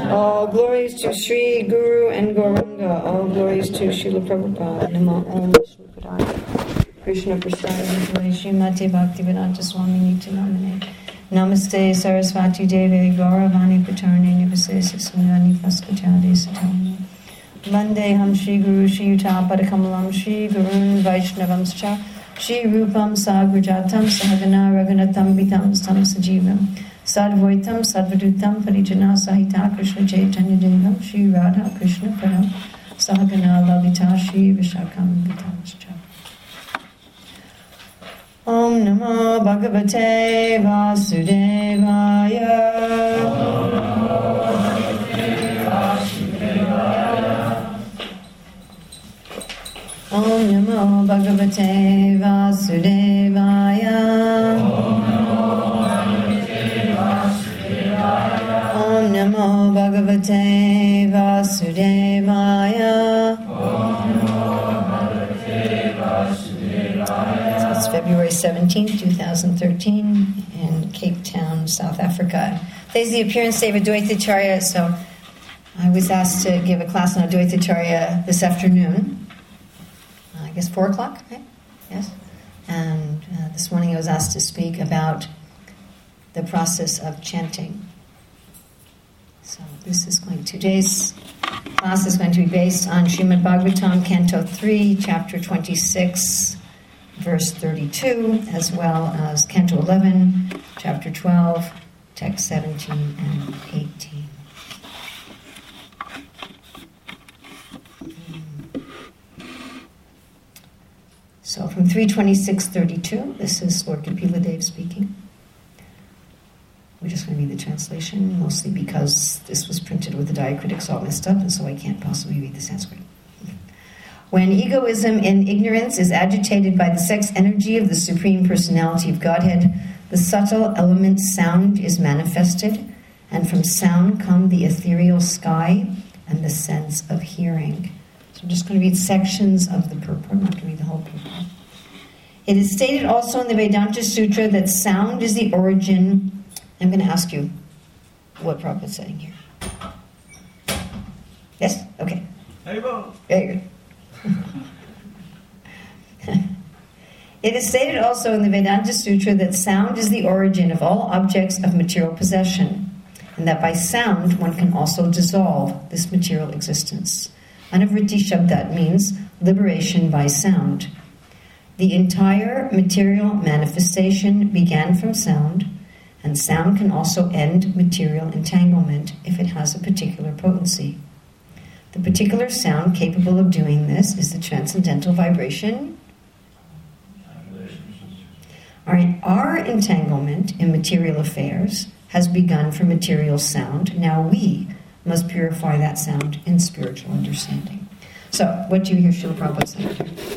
All glories to Sri Guru and Gauranga. All glories to Srila Prabhupada. Namo Om Vishnu Padaya. Krishna Prasad Srimati Bhaktivedanta Swami Niti Namane. Namaste Saraswati Devi Gauravani Pacharne Nivasesa Sunyani Paskachade Satani. Vande Ham Shri Guru Shri Yuta Padakamalam Shri Gurun Vaishnavamscha Shri Rupam Sagrajatam Sahagana Raghunatam Vitam Stam Sajivam Sadvaitam Sadvadutam Parijana Sahita Krishna Chaitanya Devam Shri Radha Krishna Param Sahagana Lalita Shri Vishakam Vitamscha. Om Namo Bhagavate Vasudevaya. Om Namo Bhagavate Vasudevaya. Om Namo Bhagavate Vasudevaya. So it's February 17th, 2013 in Cape Town, South Africa. Today's the appearance day of Advaita Acharya, so I was asked to give a class on Advaita Acharya this afternoon. I guess 4 o'clock, right? Yes. And this morning I was asked to speak about the process of chanting. So today's class is going to be based on Srimad Bhagavatam, Canto 3, Chapter 26, Verse 32, as well as Canto 11, Chapter 12, Text 17 and 18. So from 326.32, this is Lord Kapila Dev speaking. We're just going to read the translation, mostly because this was printed with the diacritics all messed up, and so I can't possibly read the Sanskrit. When egoism and ignorance is agitated by the sex energy of the Supreme Personality of Godhead, the subtle element sound is manifested, and from sound come the ethereal sky and the sense of hearing. So I'm just going to read sections of the purport. I'm not going to read the whole purport. It is stated also in the Vedanta Sutra that sound is the origin. I'm going to ask you what Prabhupada is saying here. Yes? Okay. Very good. It is stated also in the Vedanta Sutra that sound is the origin of all objects of material possession, and that by sound one can also dissolve this material existence. Anavritti Shabdat means liberation by sound. The entire material manifestation began from sound, and sound can also end material entanglement if it has a particular potency. The particular sound capable of doing this is the transcendental vibration. Our entanglement in material affairs has begun from material sound. Now we must purify that sound in spiritual understanding. So, what do you hear Srila Prabhupada saying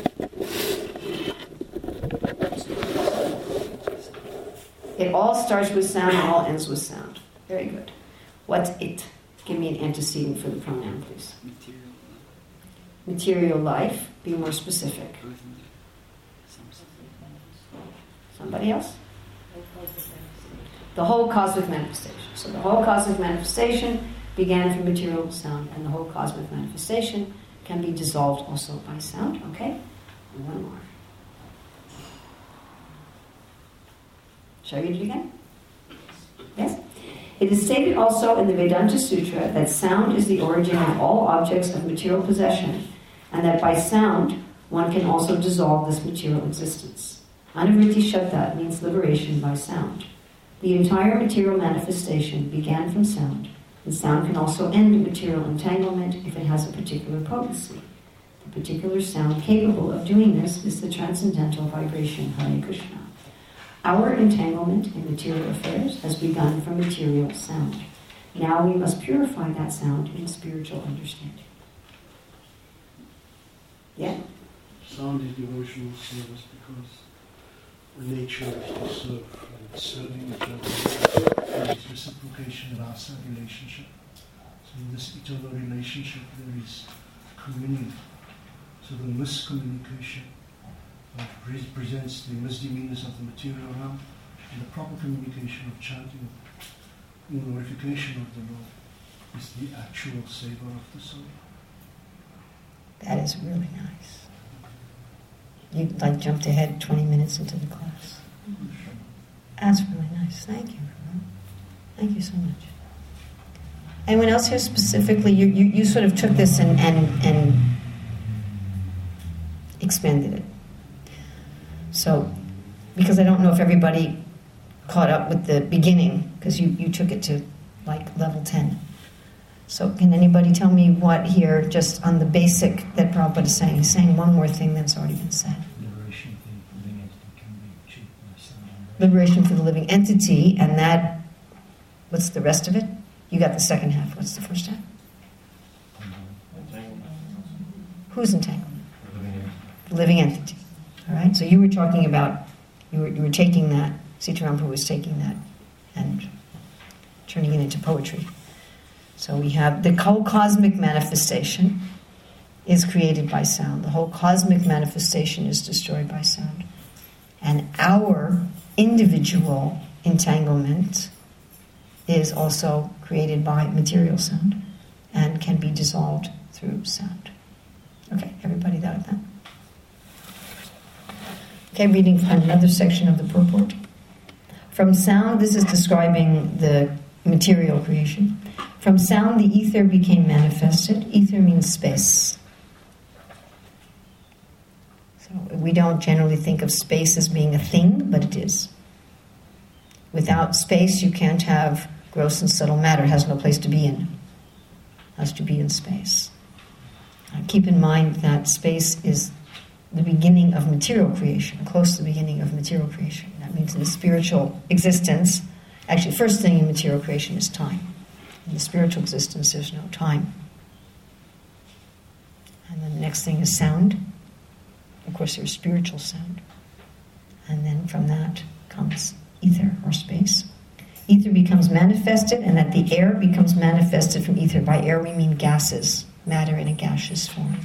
here? It all starts with sound and all ends with sound. Very good. What's it? Give me an antecedent for the pronoun, please. Material life. Be more specific. Somebody else? The whole cosmic manifestation. So the whole cosmic manifestation began from material sound, and the whole cosmic manifestation can be dissolved also by sound. Okay? And one more. Shall I read it again? Yes? It is stated also in the Vedanta Sutra that sound is the origin of all objects of material possession, and that by sound one can also dissolve this material existence. Anavritti Shabdat means liberation by sound. The entire material manifestation began from sound, and sound can also end material entanglement if it has a particular potency. The particular sound capable of doing this is the transcendental vibration Hare Krishna. Our entanglement in material affairs has begun from material sound. Now we must purify that sound in spiritual understanding. Yeah? Sound is devotional service because the nature is to serve, and serving each other is reciprocation in our relationship. So in this eternal relationship there is communion. So the miscommunication presents the misdemeanors of the material realm, and the proper communication of chanting, glorification of the Lord is is the actual savor of the soul. That is really nice. You jumped ahead 20 minutes into the class. That's really nice. Thank you. Thank you so much. Anyone else here specifically? You sort of took this and expanded it. So, because I don't know if everybody caught up with the beginning, because you took it to level 10. So can anybody tell me what here, just on the basic that Prabhupada is saying? He's saying one more thing that's already been said. Liberation for the living entity can be achieved by sound. Liberation for the living entity, and that, what's the rest of it? You got the second half. What's the first half? Who's entanglement? The living entity. All right, so you were talking about, you were taking that, Sitaramprabhu was taking that and turning it into poetry. So we have the whole cosmic manifestation is created by sound. The whole cosmic manifestation is destroyed by sound. And our individual entanglement is also created by material sound and can be dissolved through sound. Okay, everybody got that? Okay, reading from another section of the purport. From sound, this is describing the material creation. From sound, the ether became manifested. Ether means space. So we don't generally think of space as being a thing, but it is. Without space, you can't have gross and subtle matter. It has no place to be in. It has to be in space. Keep in mind that space is the beginning of material creation, close to the beginning of material creation. That means in the spiritual existence, actually, first thing in material creation is time. In the spiritual existence, there's no time. And then the next thing is sound. Of course, there's spiritual sound. And then from that comes ether, or space. Ether becomes manifested, and that the air becomes manifested from ether. By air we mean gases, matter in a gaseous form.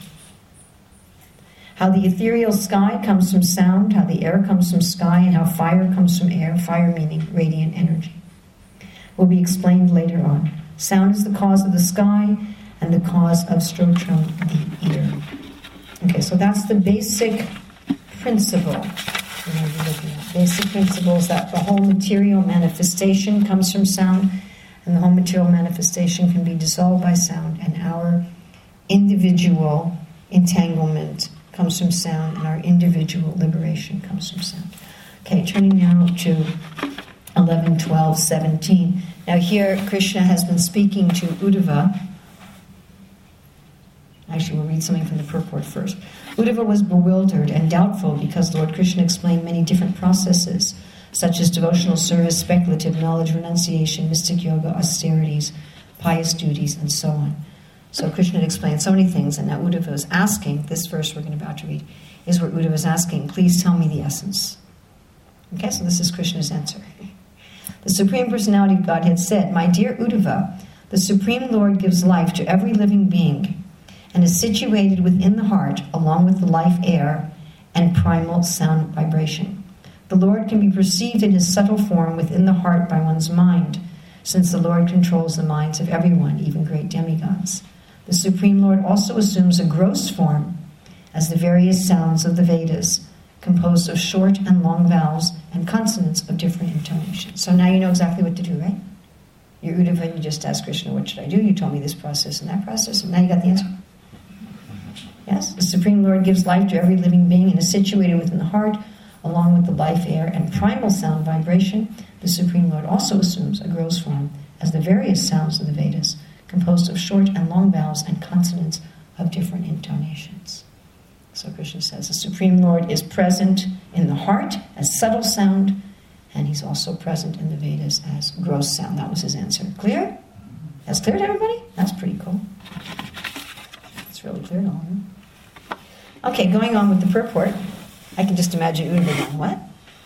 How the ethereal sky comes from sound, how the air comes from sky, and how fire comes from air, fire meaning radiant energy, will be explained later on. Sound is the cause of the sky, and the cause of Strotram, the ear. Okay, so that's the basic principle we're going to be looking at. Basic principle is that the whole material manifestation comes from sound, and the whole material manifestation can be dissolved by sound, and our individual entanglement comes from sound, and our individual liberation comes from sound. Okay, turning now to 11, 12, 17. Now here, Krishna has been speaking to Uddhava. Actually, we'll read something from the purport first. Uddhava was bewildered and doubtful because Lord Krishna explained many different processes, such as devotional service, speculative knowledge, renunciation, mystic yoga, austerities, pious duties, and so on. So Krishna explained so many things, and now Uddhava is asking, this verse we're about to read, is where Uddhava is asking, please tell me the essence. Okay, so this is Krishna's answer. The Supreme Personality of Godhead said, my dear Uddhava, the Supreme Lord gives life to every living being and is situated within the heart along with the life air and primal sound vibration. The Lord can be perceived in his subtle form within the heart by one's mind, since the Lord controls the minds of everyone, even great demigods. The Supreme Lord also assumes a gross form as the various sounds of the Vedas, composed of short and long vowels and consonants of different intonations. So now you know exactly what to do, right? You're Uddhava, you just asked Krishna, what should I do? You told me this process and that process, and now you got the answer. Yes? The Supreme Lord gives life to every living being and is situated within the heart, along with the life air and primal sound vibration. The Supreme Lord also assumes a gross form as the various sounds of the Vedas, composed of short and long vowels and consonants of different intonations. So Krishna says the Supreme Lord is present in the heart as subtle sound, and he's also present in the Vedas as gross sound. That was his answer. Clear? That's clear to everybody? That's pretty cool. It's really clear to all of them. Okay, going on with the purport. I can just imagine Uddhava going, what?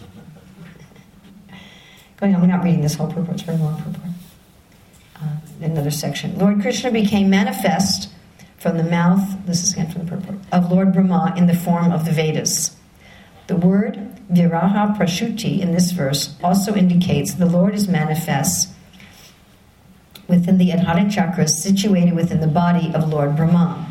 Going on, we're not reading this whole purport, it's a very long purport. Another section. Lord Krishna became manifest from the mouth, this is again from the purport, of Lord Brahma in the form of the Vedas. The word viraha prashuti in this verse also indicates the Lord is manifest within the Adhana chakra situated within the body of Lord Brahma.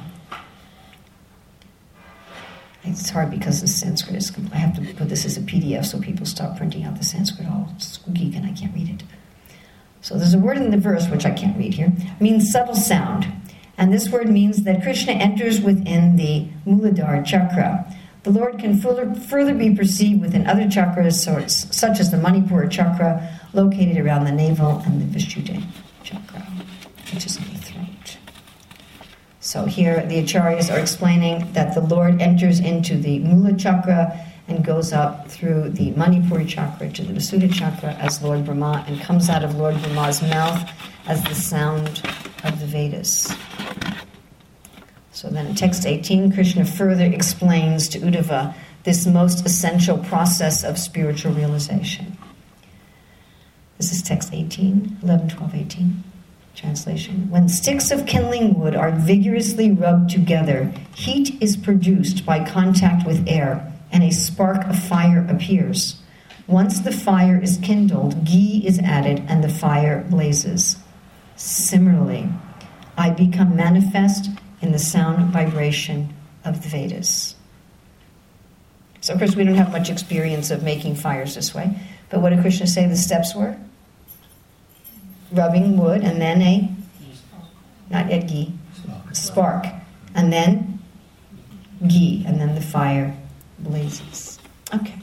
It's hard because the Sanskrit is... I have to put this as a PDF so people stop printing out the Sanskrit all squeaky and I can't read it. So there's a word in the verse, which I can't read here, means subtle sound. And this word means that Krishna enters within the Muladhara chakra. The Lord can further be perceived within other chakras, such as the Manipura chakra, located around the navel, and the Vishuddha chakra, which is in the throat. So here the acharyas are explaining that the Lord enters into the Mula chakra and goes up through the Manipura chakra to the Vishuddha chakra as Lord Brahma, and comes out of Lord Brahma's mouth as the sound of the Vedas. So then in text 18, Krishna further explains to Uddhava this most essential process of spiritual realization. This is text 18, 11, 12, 18. Translation. When sticks of kindling wood are vigorously rubbed together, heat is produced by contact with air, and a spark of fire appears. Once the fire is kindled, ghee is added, and the fire blazes. Similarly, I become manifest in the sound vibration of the Vedas. So, of course, we don't have much experience of making fires this way. But what did Krishna say the steps were? Rubbing wood, and then not yet ghee, spark. And then ghee, and then the fire blazes. Okay.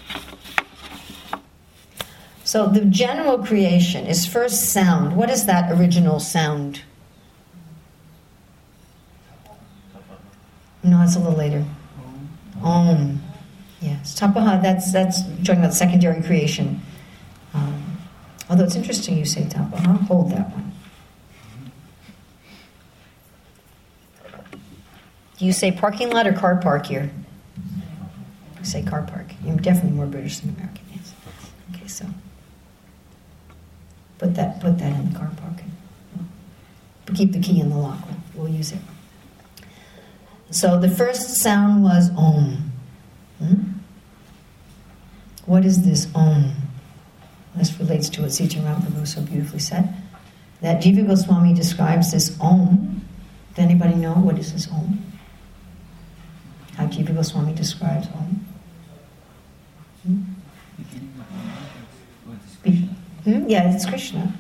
So the general creation is first sound. What is that original sound? No, it's a little later. Om. Yes. Tapaha, that's talking about secondary creation. Although it's interesting you say tapaha. Hold that one. Do you say parking lot or car park here? You say car park. You're definitely more British than American. Yes. Okay, so put that in the car park. But keep the key in the lock. We'll use it. So the first sound was Om. What is this Om? This relates to what Sitaram Prabhu so beautifully said. That Jiva Goswami describes this Om. Does anybody know what is this Om? How Jiva Goswami describes Om? Yeah, it's Krishna.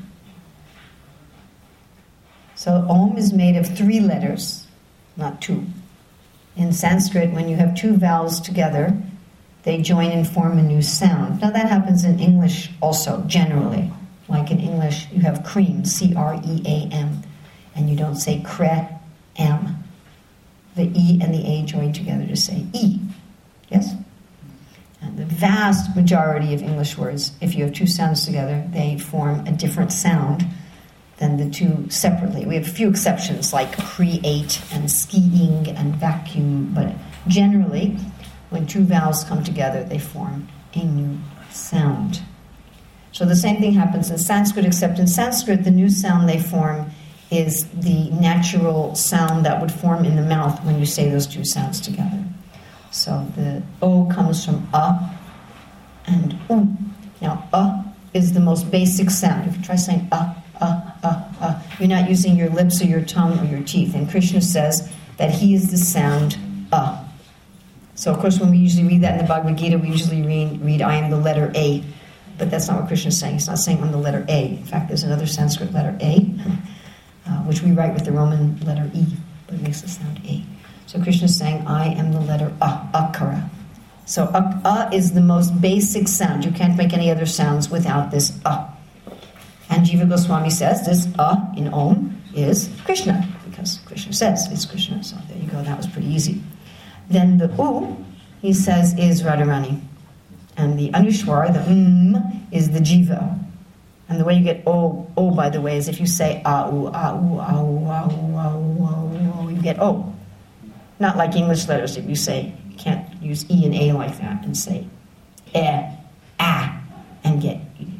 So Om is made of 3 letters, not 2. In Sanskrit, when you have 2 vowels together, they join and form a new sound. Now that happens in English also, generally. Like in English, you have cream, C-R-E-A-M, and you don't say cre-am. The E and the A join together to say E. Yes? And the vast majority of English words, if you have 2 sounds together, they form a different sound than the 2 separately. We have a few exceptions like create and skiing and vacuum, but generally, when 2 vowels come together, they form a new sound. So the same thing happens in Sanskrit, except in Sanskrit, the new sound they form is the natural sound that would form in the mouth when you say those 2 sounds together. So the O comes from A and U. Now, A is the most basic sound. If you try saying you're not using your lips or your tongue or your teeth. And Krishna says that he is the sound A. So, of course, when we usually read that in the Bhagavad Gita, we usually read I am the letter A. But that's not what Krishna is saying. He's not saying I'm the letter A. In fact, there's another Sanskrit letter A, which we write with the Roman letter E, but it makes the sound A. So Krishna is saying, I am the letter A, Akara. So A is the most basic sound. You can't make any other sounds without this A. And Jiva Goswami says this A in Om is Krishna, because Krishna says it's Krishna. So there you go, that was pretty easy. Then the U, he says, is Radharani. And the Anushwar, the is the Jiva. And the way you get O, by the way, is if you say A-U, A-U, A-U, A-U, A-U, A-U, you get O. Not like English letters. If you say, you can't use E and A like that and say A, and get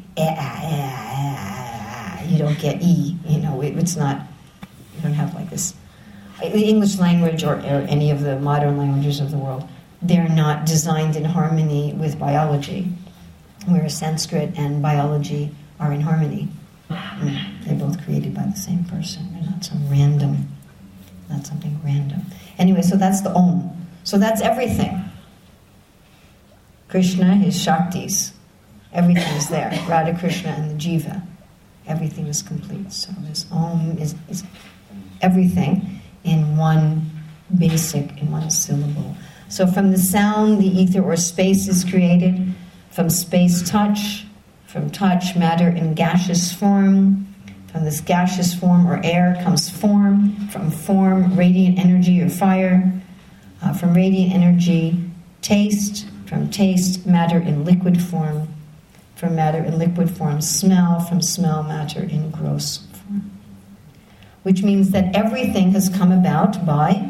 you don't get E. You know, it's not, you don't have like this. The English language or any of the modern languages of the world, they're not designed in harmony with biology, whereas Sanskrit and biology are in harmony. They're both created by the same person. They're not not something random. Anyway, so that's the Om. So that's everything. Krishna, his Shaktis, everything is there. Radha Krishna and the Jiva. Everything is complete. So this Om is everything in one syllable. So from the sound, the ether or space is created. From space, touch. From touch, matter in gaseous form. From this gaseous form or air comes form. From form, radiant energy or fire. From radiant energy, taste. From taste, matter in liquid form. From matter in liquid form, smell. From smell, matter in gross form. Which means that everything has come about by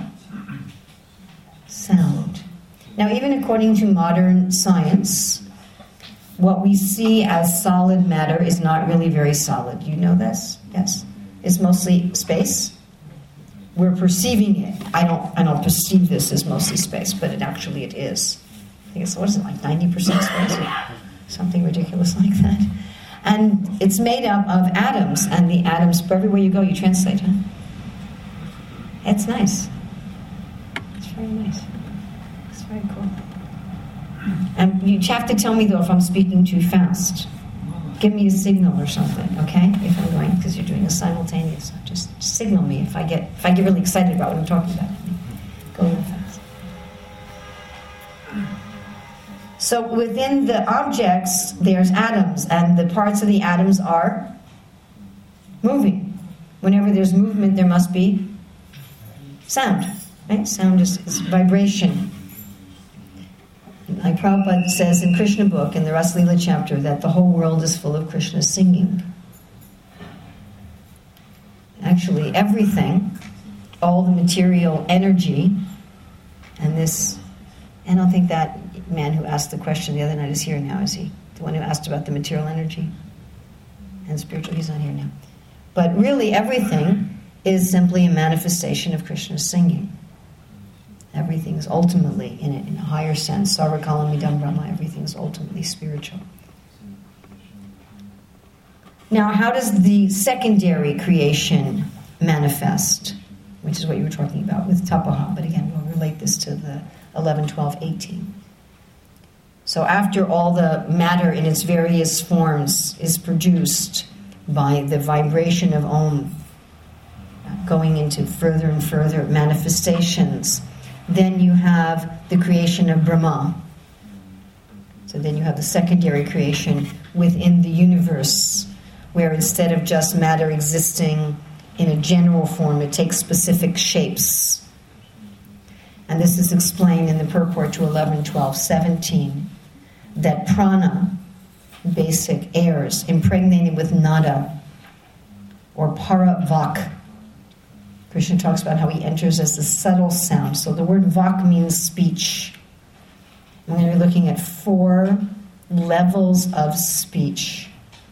sound. Now, even according to modern science, what we see as solid matter is not really very solid. You know this? Yes? It's mostly space. We're perceiving it. I don't perceive this as mostly space, but it is. I think it's, what is it, like 90% space? Or something ridiculous like that. And it's made up of atoms, and the atoms, everywhere you go, you translate, huh? It's nice. It's very nice. It's very cool. And you have to tell me, though, if I'm speaking too fast. Give me a signal or something, okay? If I'm going, because you're doing a simultaneous. Just signal me if I get really excited about what I'm talking about. Go a little fast. So within the objects, there's atoms, and the parts of the atoms are moving. Whenever there's movement, there must be sound. Right? Sound is vibration. Like Prabhupada says in Krishna book, in the Rasa Leela chapter, that the whole world is full of Krishna singing. Actually, everything, all the material energy, and this, I don't think that man who asked the question the other night is here now, is he? The one who asked about the material energy and spiritual, he's not here now. But really everything is simply a manifestation of Krishna's singing. Everything is ultimately, in a higher sense, Sarvakalam Idam Brahma, everything is ultimately spiritual. Now, how does the secondary creation manifest? Which is what you were talking about with Tapaha, but again, we'll relate this to the 11, 12, 18. So after all the matter in its various forms is produced by the vibration of Om, going into further and further manifestations, then you have the creation of Brahma. So then you have the secondary creation within the universe, where instead of just matter existing in a general form, it takes specific shapes. And this is explained in the purport to 11, 12, 17, that prana, basic airs, impregnated with nada, or paravak. Krishna talks about how he enters as the subtle sound. So the word vak means speech. I'm going to be looking at 4 levels of speech.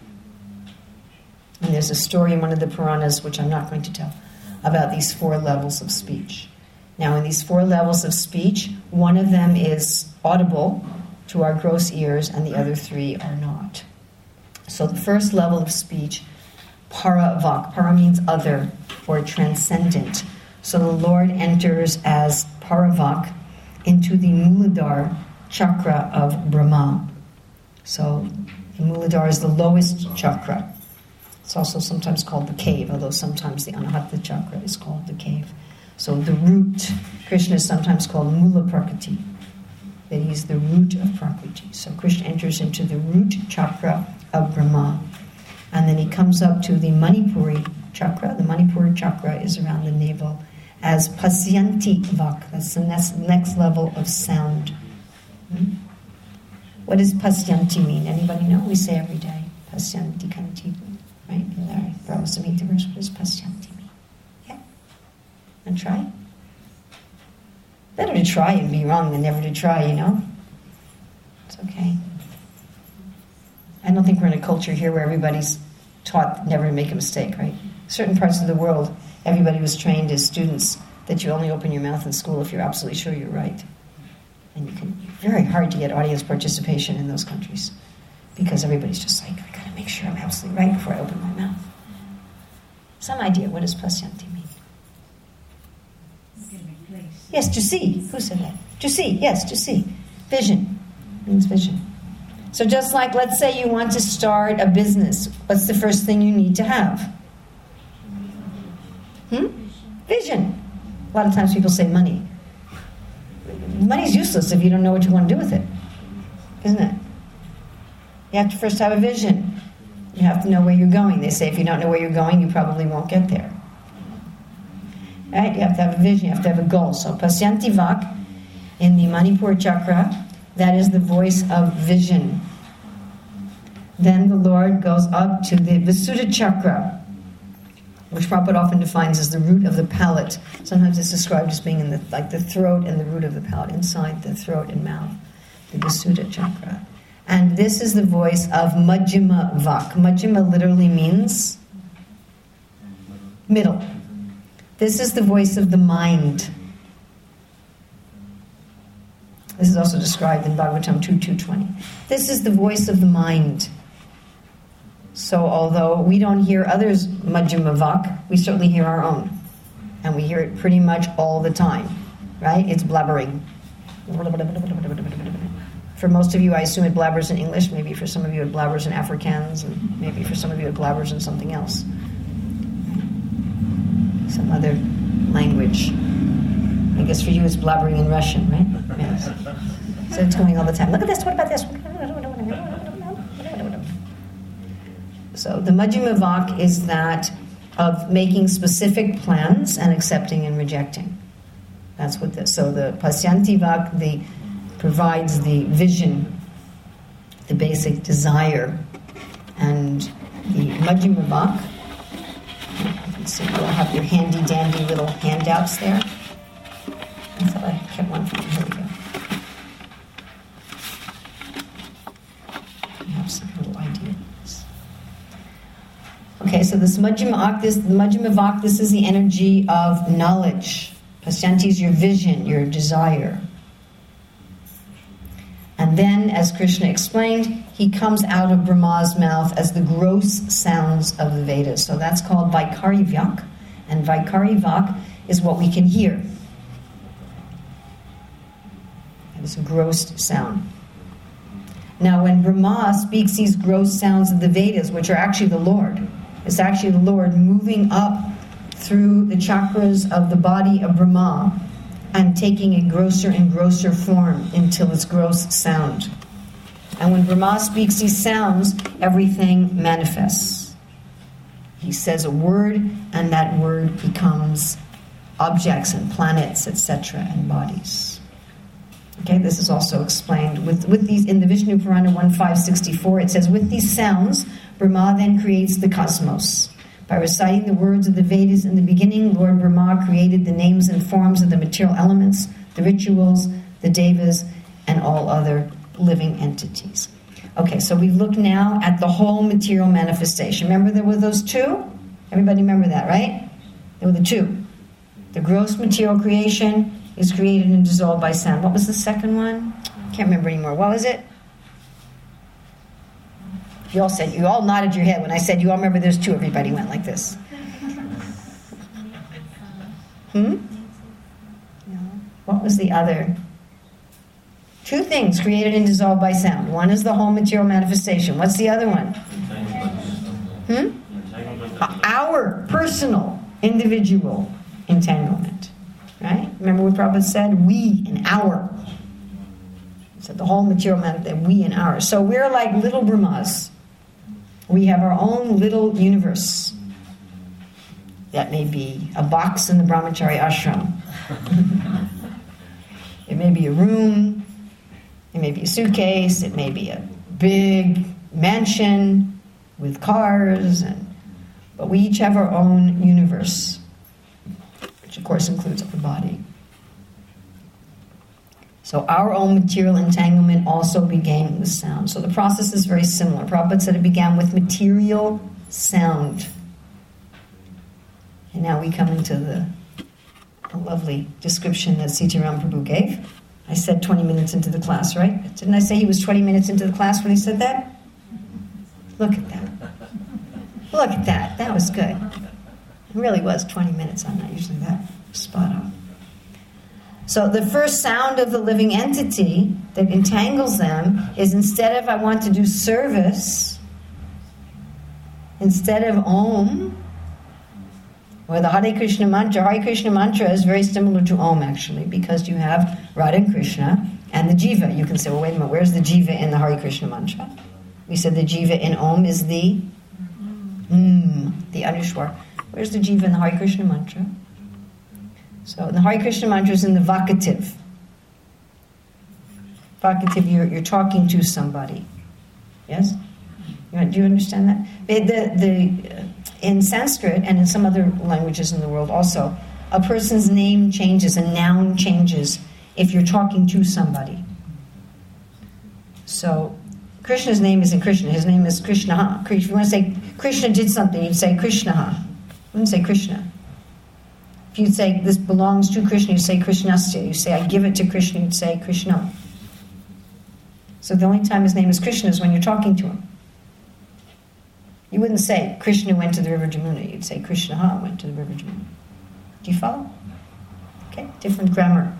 And there's a story in one of the Puranas, which I'm not going to tell, about these 4 levels of speech. Now, in these 4 levels of speech, one of them is audible to our gross ears, and the other 3 are not. So the first level of speech, paravak. Para means other or transcendent. So the Lord enters as paravak into the Muladhara chakra of Brahma. So the Muladhara is the lowest chakra. It's also sometimes called the cave, although sometimes the Anahata chakra is called the cave. So the root, Krishna is sometimes called Mula Prakriti, that he's the root of Prakriti. So Krishna enters into the root chakra of Brahma. And then he comes up to the Manipuri chakra. The Manipuri chakra is around the navel as Pasyanti Vak. That's the next level of sound. What does Pasyanti mean? Anybody know? We say every day. Pasyanti Kanti. Right? In our Brahma Samhita verse, what does Pasyanti mean? Yeah? And try? Better to try and be wrong than never to try, you know? It's okay. I don't think we're in a culture here where everybody's taught never to make a mistake, right? Certain parts of the world, everybody was trained as students that you only open your mouth in school if you're absolutely sure you're right. And very hard to get audience participation in those countries because everybody's just like, I gotta make sure I'm absolutely right before I open my mouth. Some idea, what does Pasyanti mean? Yes, to see. Who said that? To see, yes, to see. Vision means vision. So just like, let's say you want to start a business, what's the first thing you need to have? Vision. A lot of times people say money. Money's useless if you don't know what you want to do with it, isn't it? You have to first have a vision. You have to know where you're going. They say if you don't know where you're going, you probably won't get there. Right? You have to have a vision. You have to have a goal. So Pasyanti Vak in the Manipur chakra, that is the voice of vision. Then the Lord goes up to the Visuddha chakra, which Prabhupada often defines as the root of the palate. Sometimes it's described as being in the throat and the root of the palate, inside the throat and mouth, the Visuddha chakra. And this is the voice of Majjhima Vak. Majjhima literally means middle. This is the voice of the mind. This is also described in Bhagavatam 2.2.20. This is the voice of the mind. So although we don't hear others' Majjhima Vak, we certainly hear our own. And we hear it pretty much all the time. Right? It's blabbering. For most of you, I assume it blabbers in English. Maybe for some of you it blabbers in Afrikaans. And maybe for some of you it blabbers in something else. Some other language. I guess for you it's blabbering in Russian, right? Yes. So it's going all the time. Look at this, what about this? So the Majjhima Vak is that of making specific plans and accepting and rejecting. That's what this. So the Pasyanti Vak provides the vision, the basic desire, and the Majjhima Vak. You can see you'll have your handy dandy little handouts there. I thought I kept one for you. Here we go. You have some little ideas. Okay, so this Majjhima Vak, this is the energy of knowledge. Pasyanti is your vision, your desire. And then, as Krishna explained, he comes out of Brahma's mouth as the gross sounds of the Vedas. So that's called Vaikari Vak. And Vaikari Vak is what we can hear. It's a gross sound. Now, when Brahma speaks these gross sounds of the Vedas, which are actually the Lord, it's actually the Lord moving up through the chakras of the body of Brahma and taking a grosser and grosser form until it's gross sound. And when Brahma speaks these sounds, everything manifests. He says a word, and that word becomes objects and planets, etc., and bodies. Okay, this is also explained with these in the Vishnu Purana 1.5.64. It says, with these sounds, Brahma then creates the cosmos. By reciting the words of the Vedas in the beginning, Lord Brahma created the names and forms of the material elements, the rituals, the devas, and all other living entities. Okay, so we look now at the whole material manifestation. Remember there were those two? Everybody remember that, right? There were the two. The gross material creation is created and dissolved by sound. What was the second one? Can't remember anymore. What was it? You all nodded your head when I said you all remember there's two. Everybody went like this. No. What was the other? Two things created and dissolved by sound. One is the whole material manifestation. What's the other one? Our personal, individual entanglement. Right? Remember what Prabhupada said? We and our. So the whole material manifestation, we and our. So we're like little Brahmas. We have our own little universe. That may be a box in the Brahmachari ashram. It may be a room. It may be a suitcase. It may be a big mansion with cars. But we each have our own universe, which of course includes our body. So our own material entanglement also began with sound. So the process is very similar. Prabhupada said it began with material sound. And now we come into the lovely description that Sitaram Prabhu gave. I said 20 minutes into the class, right? Didn't I say he was 20 minutes into the class when he said that? Look at that. Look at that. That was good. It really was 20 minutes. I'm not usually that spot on. So the first sound of the living entity that entangles them is, instead of I want to do service, instead of Om, or the Hare Krishna mantra is very similar to Om, actually, because you have Radha and Krishna and the Jiva. You can say, well, wait a minute, where's the Jiva in the Hare Krishna mantra? We said the Jiva in Om is the Anushwar. Where's the Jiva in the Hare Krishna mantra? So the Hare Krishna mantra is in the vocative. Vocative, you're talking to somebody. Yes? Do you understand that? In Sanskrit and in some other languages in the world also, a person's name changes, a noun changes if you're talking to somebody. So Krishna's name isn't Krishna, his name is Krishna. If you want to say Krishna did something, you'd say Krishna. You wouldn't say Krishna. If you'd say this belongs to Krishna, you'd say Krishnasya. You say I give it to Krishna, you'd say Krishna. So the only time his name is Krishna is when you're talking to him. You wouldn't say Krishna went to the river Jamuna. You'd say Krishna went to the river Jamuna. Do you follow? Okay, different grammar.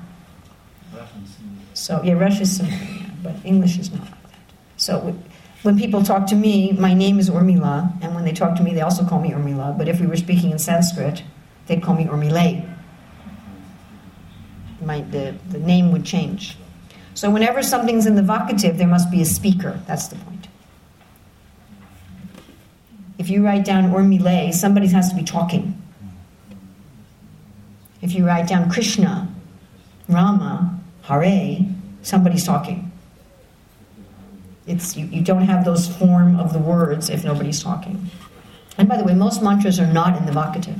So, Russian is similar, but English is not like that. So when people talk to me, my name is Urmila, and when they talk to me, they also call me Urmila. But if we were speaking in Sanskrit, they'd call me Urmile. The name would change. So whenever something's in the vocative, there must be a speaker. That's the point. If you write down Urmile, somebody has to be talking. If you write down Krishna, Rama, Hare, somebody's talking. You don't have those form of the words if nobody's talking. And by the way, most mantras are not in the vocative.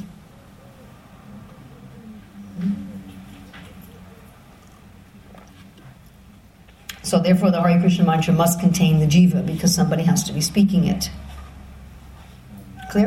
So therefore the Hare Krishna mantra must contain the jiva, because somebody has to be speaking it. Clear?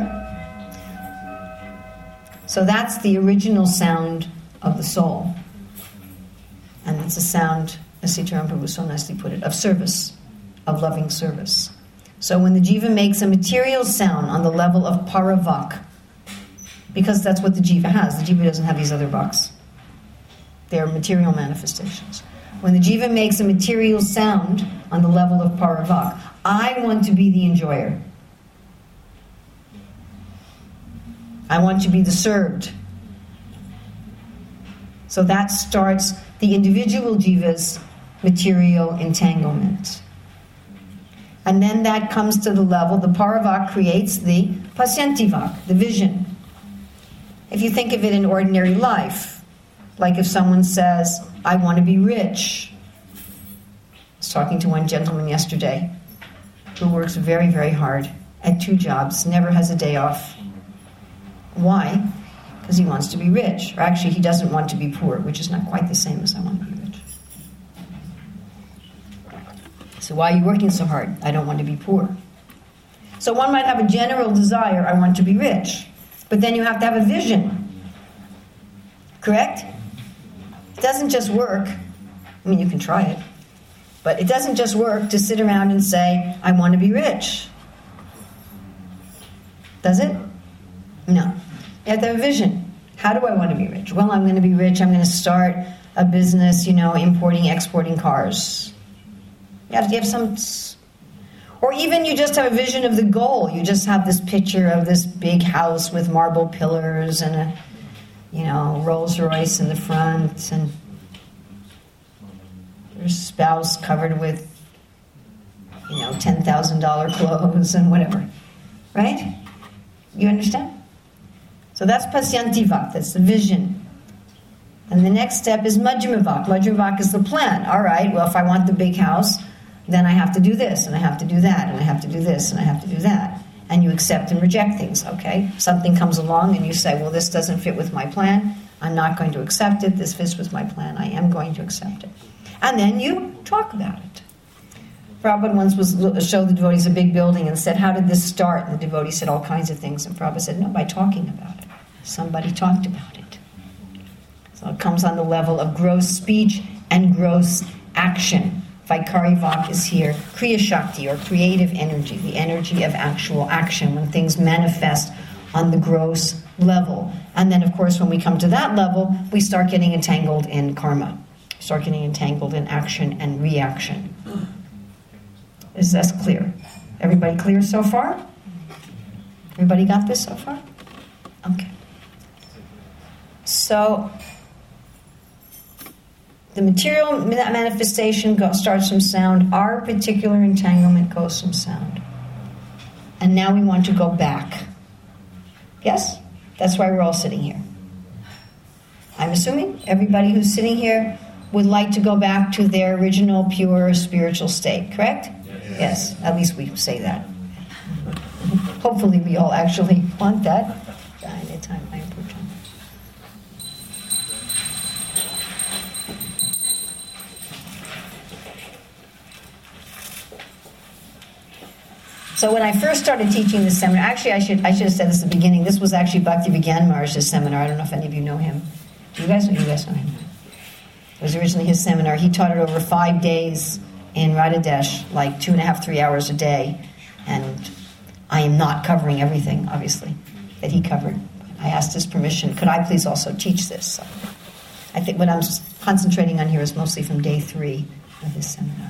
So that's the original sound of the soul. And it's a sound, as Sitaram Prabhu so nicely put it, of service, of loving service. So when the jiva makes a material sound on the level of paravak, because that's what the jiva has. The jiva doesn't have these other vaks. They are material manifestations. When the jiva makes a material sound on the level of paravak, I want to be the enjoyer. I want to be the served. So that starts the individual jiva's material entanglement. And then that comes to the level, the paravak creates the pasyantivak, the vision. If you think of it in ordinary life, like if someone says, I want to be rich. I was talking to one gentleman yesterday who works very, very hard at 2 jobs, never has a day off. Why? Because he wants to be rich. Or actually, he doesn't want to be poor, which is not quite the same as I want to be rich. So why are you working so hard? I don't want to be poor. So one might have a general desire, I want to be rich. But then you have to have a vision. Correct? It doesn't just work. I mean, you can try it. But it doesn't just work to sit around and say, I want to be rich. Does it? No. You have to have a vision. How do I want to be rich? Well, I'm going to be rich. I'm going to start a business, importing, exporting cars. You have to have some... Or even you just have a vision of the goal. You just have this picture of this big house with marble pillars and a, Rolls Royce in the front, and your spouse covered with, $10,000 clothes and whatever. Right? You understand? So that's pasyantivak, that's the vision. And the next step is majjhimavak. Majjhimavak is the plan. All right, well, if I want the big house, then I have to do this, and I have to do that, and I have to do this, and I have to do that. And you accept and reject things, okay? Something comes along and you say, well, this doesn't fit with my plan. I'm not going to accept it. This fits with my plan. I am going to accept it. And then you talk about it. Prabhupada once showed the devotees a big building and said, how did this start? And the devotee said all kinds of things. And Prabhupada said, no, by talking about it. Somebody talked about it. So it comes on the level of gross speech and gross action. Vaikari Vak is here. Kriya Shakti, or creative energy, the energy of actual action, when things manifest on the gross level. And then, of course, when we come to that level, we start getting entangled in karma. Start getting entangled in action and reaction. Is that clear? Everybody clear so far? Everybody got this so far? Okay. So, the material manifestation starts from sound. Our particular entanglement goes from sound. And now we want to go back. Yes? That's why we're all sitting here. I'm assuming everybody who's sitting here would like to go back to their original, pure, spiritual state, correct? Yes, at least we say that. Hopefully we all actually want that. So when I first started teaching this seminar, actually I should have said this at the beginning, this was actually Bhakti Vigyan Maharaj's seminar. I don't know if any of you know him. Do you guys know him? It was originally his seminar. He taught it over 5 days in Radhadesh, like 2.5, 3 hours a day. And I am not covering everything, obviously, that he covered. I asked his permission, could I please also teach this? So I think what I'm concentrating on here is mostly from day 3 of his seminar.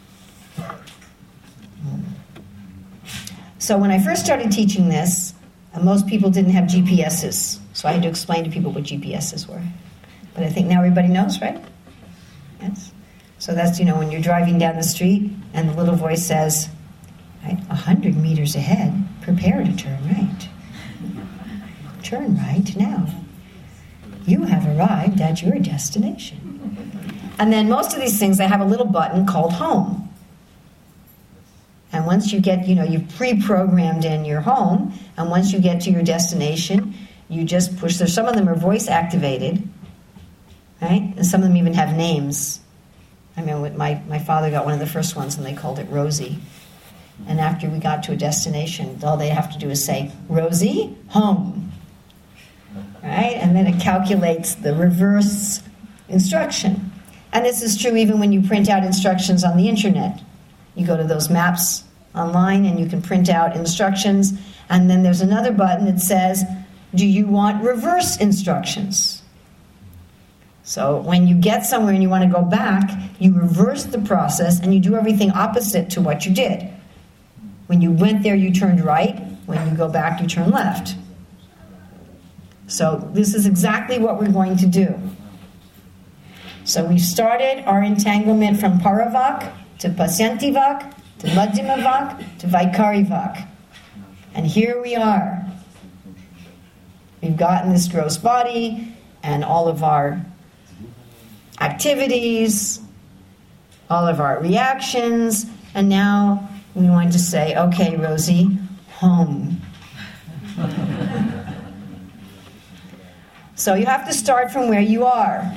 So when I first started teaching this, most people didn't have GPSs. So I had to explain to people what GPSs were. But I think now everybody knows, right? Yes? So that's, when you're driving down the street and the little voice says, right, 100 meters ahead, prepare to turn right. Turn right now. You have arrived at your destination. And then most of these things, they have a little button called home. And once you get, you've pre-programmed in your home, and once you get to your destination, you just push. Some of them are voice activated, right? And some of them even have names. I mean, my father got one of the first ones, and they called it Rosie. And after we got to a destination, all they have to do is say, Rosie, home. Right? And then it calculates the reverse instruction. And this is true even when you print out instructions on the internet. You go to those maps online and you can print out instructions, and then there's another button that says, do you want reverse instructions? So when you get somewhere and you want to go back, you reverse the process and you do everything opposite to what you did. When you went there, you turned right. When you go back, you turn left. So this is exactly what we're going to do. So we started our entanglement from Paravak to Pasyantivak, to Madhyamavak, to Vaikarivak. And here we are. We've gotten this gross body and all of our activities, all of our reactions, and now we want to say, okay, Rosie, home. So you have to start from where you are.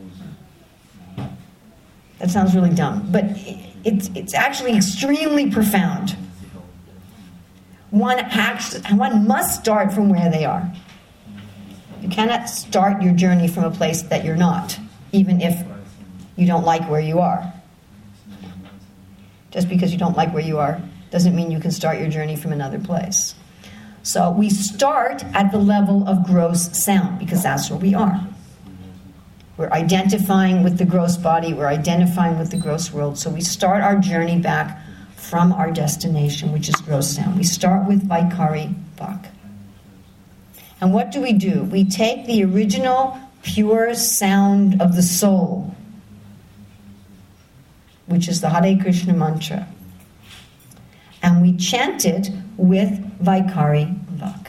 That sounds really dumb, but it's actually extremely profound. One must start from where they are. You cannot start your journey from a place that you're not, even if you don't like where you are. Just because you don't like where you are doesn't mean you can start your journey from another place. So we start at the level of gross sound, because that's where we are. We're identifying with the gross body, we're identifying with the gross world. So we start our journey back from our destination, which is gross sound. We start with Vaikari Vak. And what do? We take the original pure sound of the soul, which is the Hare Krishna mantra, and we chant it with Vaikari Vak.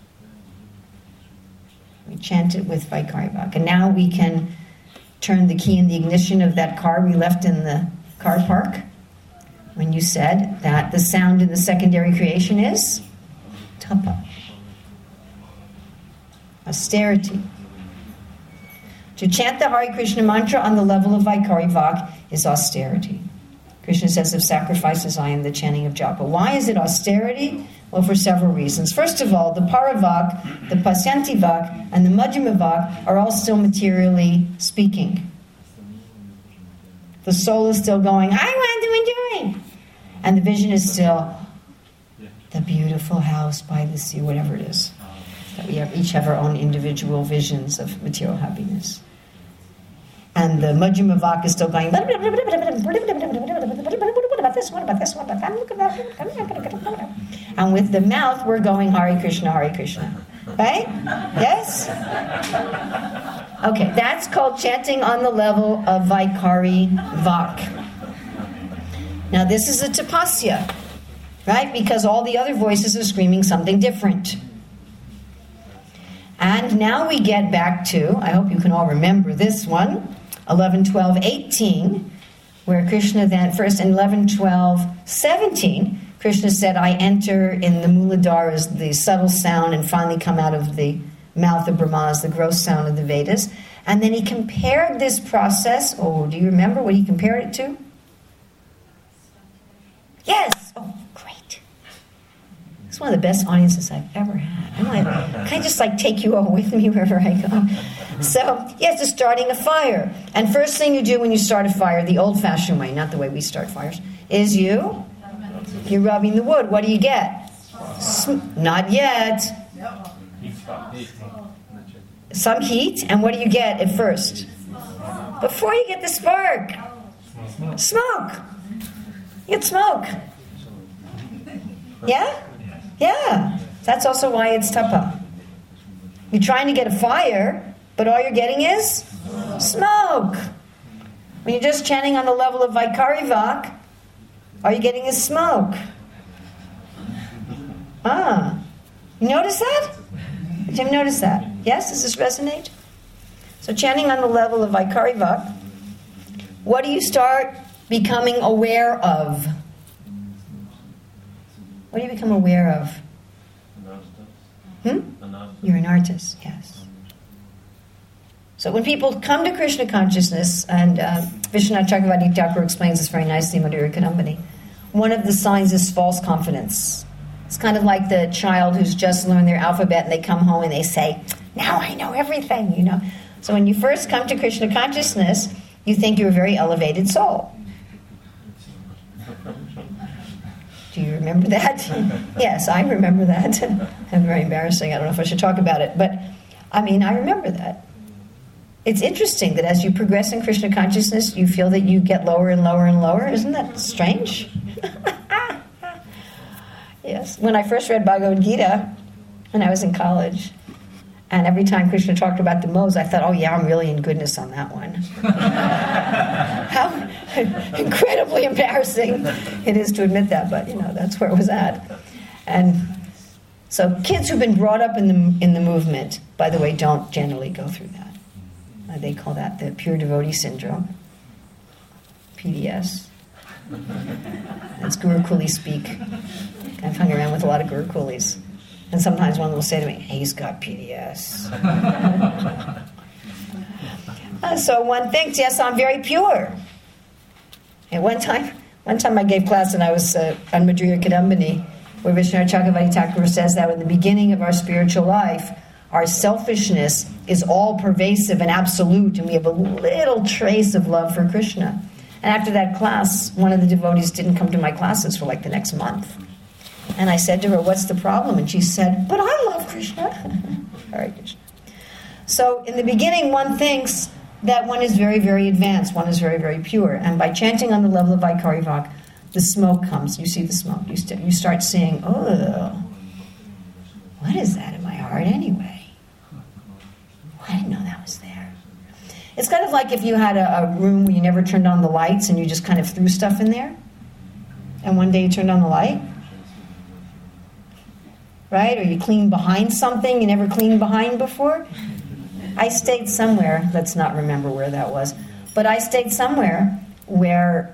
We chant it with Vaikari Vak. And now we can turn the key in the ignition of that car we left in the car park when you said that the sound in the secondary creation is tapa. Austerity. To chant the Hare Krishna mantra on the level of Vaikari Vak is austerity. Krishna says, of sacrifices I am the chanting of japa. Why is it austerity? Well, for several reasons. First of all, the Paravak, the Pasyantivak, and the Madhyamavak are all still materially speaking. The soul is still going, I want to be doing. And the vision is still the beautiful house by the sea, whatever it is. That we each have our own individual visions of material happiness. And the Majjhima Vaka is still going, what about this, what about this, what about that? And with the mouth, we're going Hare Krishna, Hare Krishna. Right? Yes? Okay, that's called chanting on the level of Vaikari Vak. Now this is a tapasya, right? Because all the other voices are screaming something different. And now we get back to, I hope you can all remember this one, 11, 12, 18, where Krishna then, first in 11, 12, 17, Krishna said, I enter in the Muladharas, the subtle sound, and finally come out of the mouth of Brahmas, the gross sound of the Vedas. And then he compared this process, do you remember what he compared it to? Yes! Oh, great. It's one of the best audiences I've ever had. Can I just take you all with me wherever I go? So, yes, it's starting a fire. And first thing you do when you start a fire, the old-fashioned way, not the way we start fires, is you're rubbing the wood. What do you get? Not yet. Some heat, and what do you get at first? Before you get the spark. Smoke. You get smoke. Yeah? Yeah. That's also why it's tapa. You're trying to get a fire, but all you're getting is smoke. When you're just chanting on the level of Vaikari Vak, all you're getting is smoke. You notice that? Did you notice that? Yes? Does this resonate? So chanting on the level of Vaikari Vak, what do you start becoming aware of? What do you become aware of? You're an artist, yes. So when people come to Krishna consciousness, and Vishwanath Chakravarti Thakur explains this very nicely in Madhurya Kadambini, one of the signs is false confidence. It's kind of like the child who's just learned their alphabet and they come home and they say, now I know everything, So when you first come to Krishna consciousness, you think you're a very elevated soul. Do you remember that? Yes, I remember that. I'm very embarrassing. I don't know if I should talk about it. But, I remember that. It's interesting that as you progress in Krishna consciousness, you feel that you get lower and lower and lower. Isn't that strange? Yes. When I first read Bhagavad Gita, when I was in college, and every time Krishna talked about the modes, I thought, oh yeah, I'm really in goodness on that one. How incredibly embarrassing it is to admit that, but that's where it was at. And so kids who've been brought up in the movement, by the way, don't generally go through that. They call that the pure devotee syndrome, PDS. That's Guru Kuli speak. I've hung around with a lot of Guru Kulis. And sometimes one will say to me, he's got PDS. So one thinks, yes, I'm very pure. And one time I gave class and I was on Madhurya Kadambini, where Vishwanath Chakravarti Thakur says that in the beginning of our spiritual life, our selfishness is all pervasive and absolute, and we have a little trace of love for Krishna. And after that class, one of the devotees didn't come to my classes for the next month. And I said to her, what's the problem? And she said, but I love Krishna. Hare Krishna. So in the beginning, one thinks that one is very, very advanced. One is very, very pure. And by chanting on the level of Vaikari Vak, the smoke comes. You see the smoke. You start saying, oh, what is that in my heart anyway? I didn't know that was there. It's kind of like if you had a room where you never turned on the lights and you just kind of threw stuff in there. And one day you turned on the light. Right? Or you cleaned behind something you never cleaned behind before. I stayed somewhere, let's not remember where that was, but I stayed somewhere where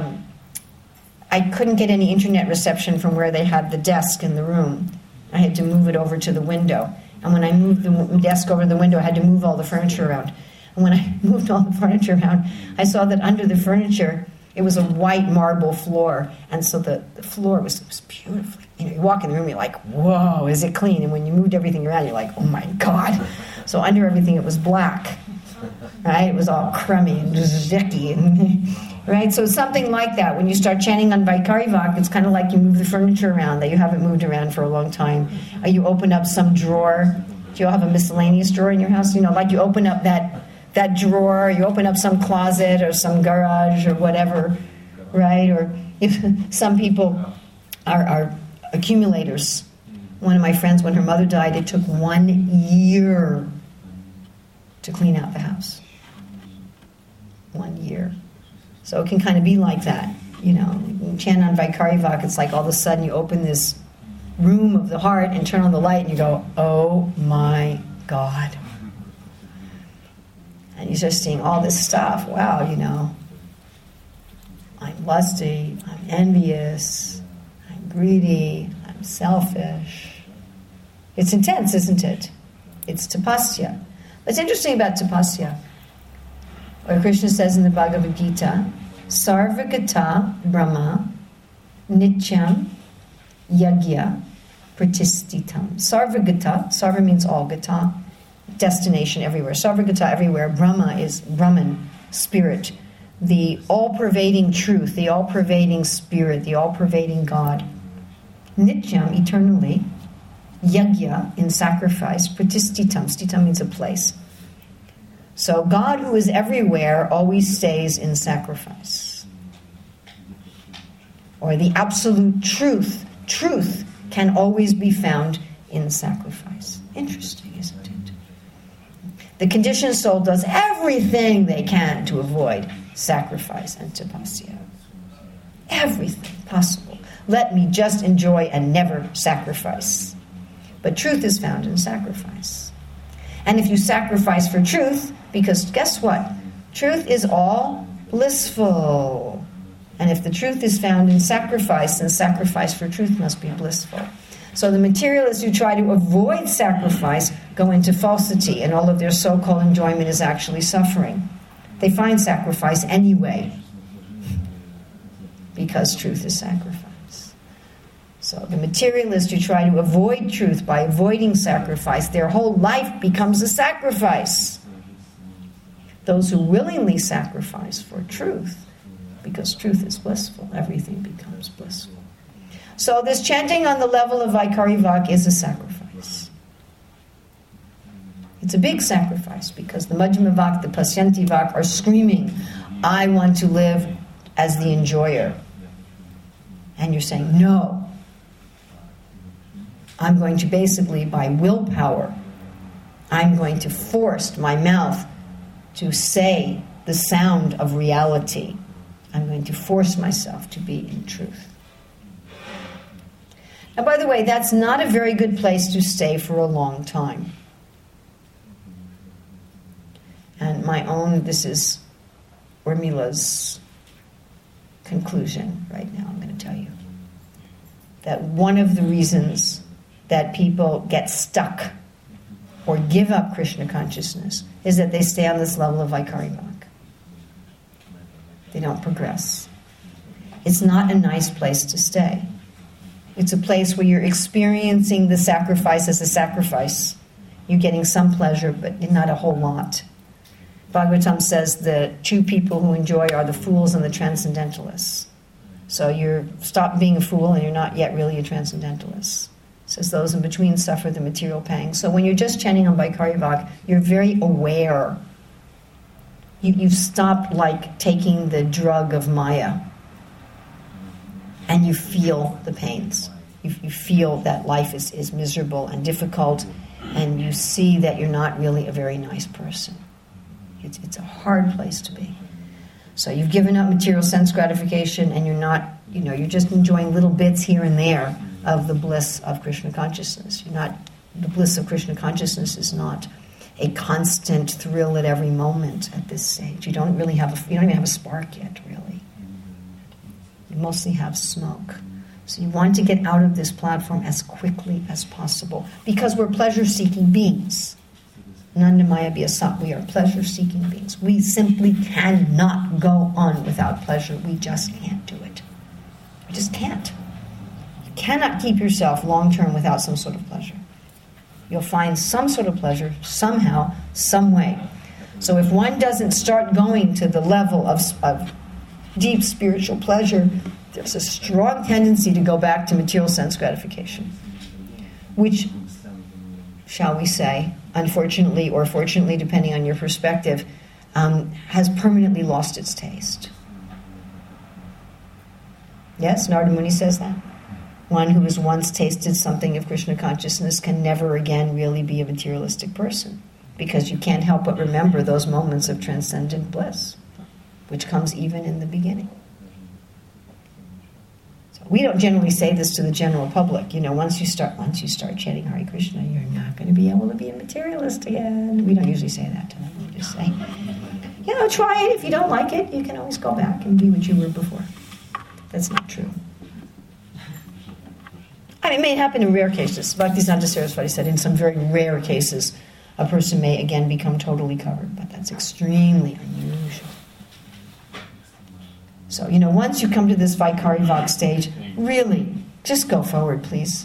I couldn't get any internet reception from where they had the desk in the room. I had to move it over to the window. And when I moved the desk over to the window, I had to move all the furniture around. And when I moved all the furniture around, I saw that under the furniture, it was a white marble floor. And so the floor was beautiful. You walk in the room, you're like, whoa, is it clean? And when you moved everything around, you're like, oh my God. So under everything, it was black. Right? It was all crummy and zicky. Right? So something like that. When you start chanting on Vaikari Vak, it's kind of like you move the furniture around that you haven't moved around for a long time. Or you open up some drawer Do you all have a miscellaneous drawer in your house? You know, like you open up that drawer, you open up some closet or some garage or whatever, right? Or if some people are accumulators. One of my friends, when her mother died, it took 1 year to clean out the house. 1 year. So it can kind of be like that. You know, you chant on Vaikarivak, it's like all of a sudden you open this room of the heart and turn on the light and you go, oh my God. And you're just seeing all this stuff. Wow, you know, I'm lusty, I'm envious, I'm greedy, I'm selfish. It's intense, isn't it? It's tapasya. What's interesting about tapasya, what Krishna says in the Bhagavad Gita, Sarvagata Brahma Nityam Yagya Pratistitam. Sarvagata, Sarva means all, Gata, destination everywhere. Sarvagata everywhere. Brahma is Brahman, spirit, the all-pervading truth, the all-pervading spirit, the all-pervading God. Nityam, eternally. Yagya, in sacrifice. Pratistitam, stitam means a place. So God, who is everywhere, always stays in sacrifice. Or the absolute truth. Truth can always be found in sacrifice. Interesting, isn't it? The conditioned soul does everything they can to avoid sacrifice and tapasya. Everything possible. Let me just enjoy and never sacrifice. But truth is found in sacrifice. And if you sacrifice for truth, because guess what? Truth is all blissful. And if the truth is found in sacrifice, then sacrifice for truth must be blissful. So the materialists who try to avoid sacrifice go into falsity, and all of their so-called enjoyment is actually suffering. They find sacrifice anyway, because truth is sacrifice. So the materialists who try to avoid truth by avoiding sacrifice, their whole life becomes a sacrifice. Those who willingly sacrifice for truth, because truth is blissful, everything becomes blissful. So this chanting on the level of Vaikarivak is a sacrifice. It's a big sacrifice because the Madhyama Vak, the Pasyanti Vak are screaming, I want to live as the enjoyer. And you're saying, no. I'm going to basically, by willpower, I'm going to force my mouth to say the sound of reality. I'm going to force myself to be in truth. Now, by the way, that's not a very good place to stay for a long time. And this is Urmila's conclusion right now, I'm going to tell you. That one of the reasons that people get stuck or give up Krishna consciousness is that they stay on this level of Vaikarivak. They don't progress. It's not a nice place to stay. It's a place where you're experiencing the sacrifice as a sacrifice. You're getting some pleasure, but not a whole lot. Bhagavatam says the true people who enjoy are the fools and the transcendentalists. So you're stop being a fool and you're not yet really a transcendentalist. It says those in between suffer the material pangs. So when you're just chanting on Vaikarivak, you're very aware. You've stopped like taking the drug of Maya. And you feel the pains. You feel that life is miserable and difficult, and you see that you're not really a very nice person. It's a hard place to be. So you've given up material sense gratification, and you're not, you're just enjoying little bits here and there of the bliss of Krishna consciousness. The bliss of Krishna consciousness is not a constant thrill at every moment at this stage. You don't even have a spark yet, really. You mostly have smoke. So you want to get out of this platform as quickly as possible, because we're pleasure-seeking beings. Nandamaya Vyasat, we are pleasure-seeking beings. We simply cannot go on without pleasure. We just can't do it. We just can't. You cannot keep yourself long-term without some sort of pleasure. You'll find some sort of pleasure somehow, some way. So if one doesn't start going to the level of deep spiritual pleasure, there's a strong tendency to go back to material sense gratification, which shall we say, unfortunately or fortunately, depending on your perspective, has permanently lost its taste. Yes, Narada Muni says that. One who has once tasted something of Krishna consciousness can never again really be a materialistic person, because you can't help but remember those moments of transcendent bliss, which comes even in the beginning. So we don't generally say this to the general public. Once you start chanting Hare Krishna, you're not going to be able to be a materialist again. We don't usually say that to them. We just say, try it. If you don't like it, you can always go back and be what you were before. That's not true. It may happen in rare cases. Bhaktisiddhanta Saraswati said in some very rare cases, a person may again become totally covered, but that's extremely unusual. So, once you come to this Vaikari Vak stage, really, just go forward, please.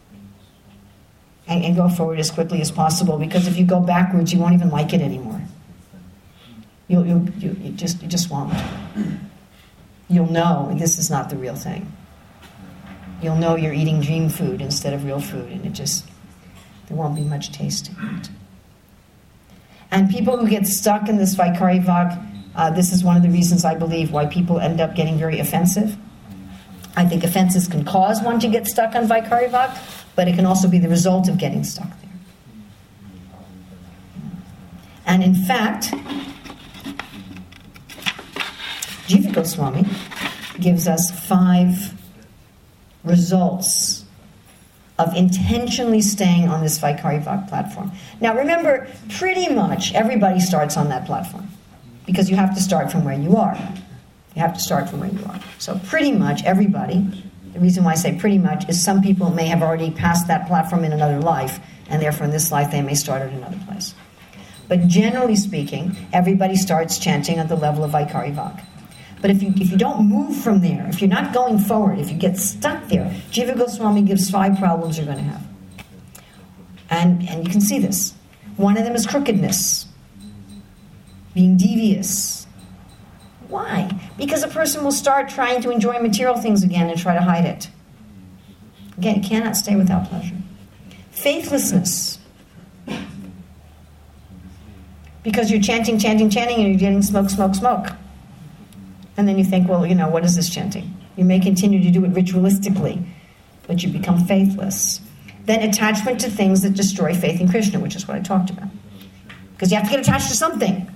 And go forward as quickly as possible, because if you go backwards, you won't even like it anymore. You just won't. You'll know this is not the real thing. You'll know you're eating dream food instead of real food, and there won't be much taste in it. And people who get stuck in this Vaikari Vak, this is one of the reasons I believe why people end up getting very offensive. I think offenses can cause one to get stuck on Vaikari Vak, but it can also be the result of getting stuck there. And in fact, Jiva Goswami gives us 5 results of intentionally staying on this Vaikari Vak platform. Now remember, pretty much everybody starts on that platform, because you have to start from where you are. You have to start from where you are. So pretty much everybody, the reason why I say pretty much is some people may have already passed that platform in another life, and therefore in this life they may start at another place. But generally speaking, everybody starts chanting at the level of Vaikari Vak. But if you don't move from there, if you're not going forward, if you get stuck there, Jiva Goswami gives 5 problems you're going to have. And you can see this. One of them is crookedness, being devious. Why? Because a person will start trying to enjoy material things again and try to hide it. Again, you cannot stay without pleasure. Faithlessness. Because you're chanting, and you're getting smoke. And then you think, well, what is this chanting? You may continue to do it ritualistically, but you become faithless. Then attachment to things that destroy faith in Krishna, which is what I talked about. Because you have to get attached to something.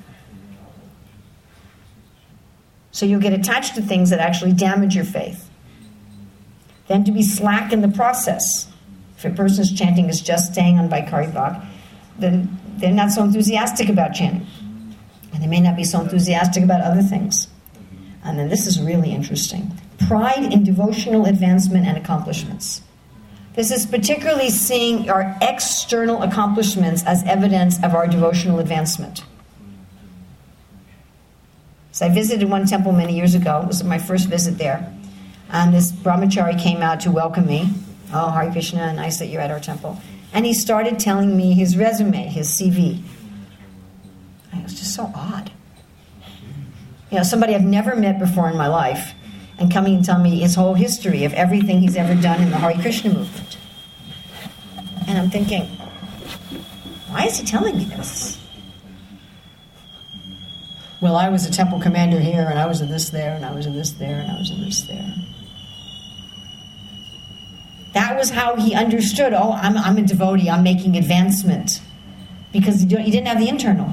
So you'll get attached to things that actually damage your faith. Then to be slack in the process. If a person's chanting is just staying on Vaikari Vak, then they're not so enthusiastic about chanting. And they may not be so enthusiastic about other things. And then this is really interesting. Pride in devotional advancement and accomplishments. This is particularly seeing our external accomplishments as evidence of our devotional advancement. So I visited one temple many years ago. It was my first visit there. And this brahmachari came out to welcome me. Oh, Hare Krishna, nice that you're at our temple. And he started telling me his resume, his CV. It was just so odd. Somebody I've never met before in my life, and coming and telling me his whole history of everything he's ever done in the Hare Krishna movement. And I'm thinking, why is he telling me this? Well, I was a temple commander here, and I was in this there, and I was in this there, and I was in this there. That was how he understood, I'm a devotee, I'm making advancement. Because he didn't have the internal.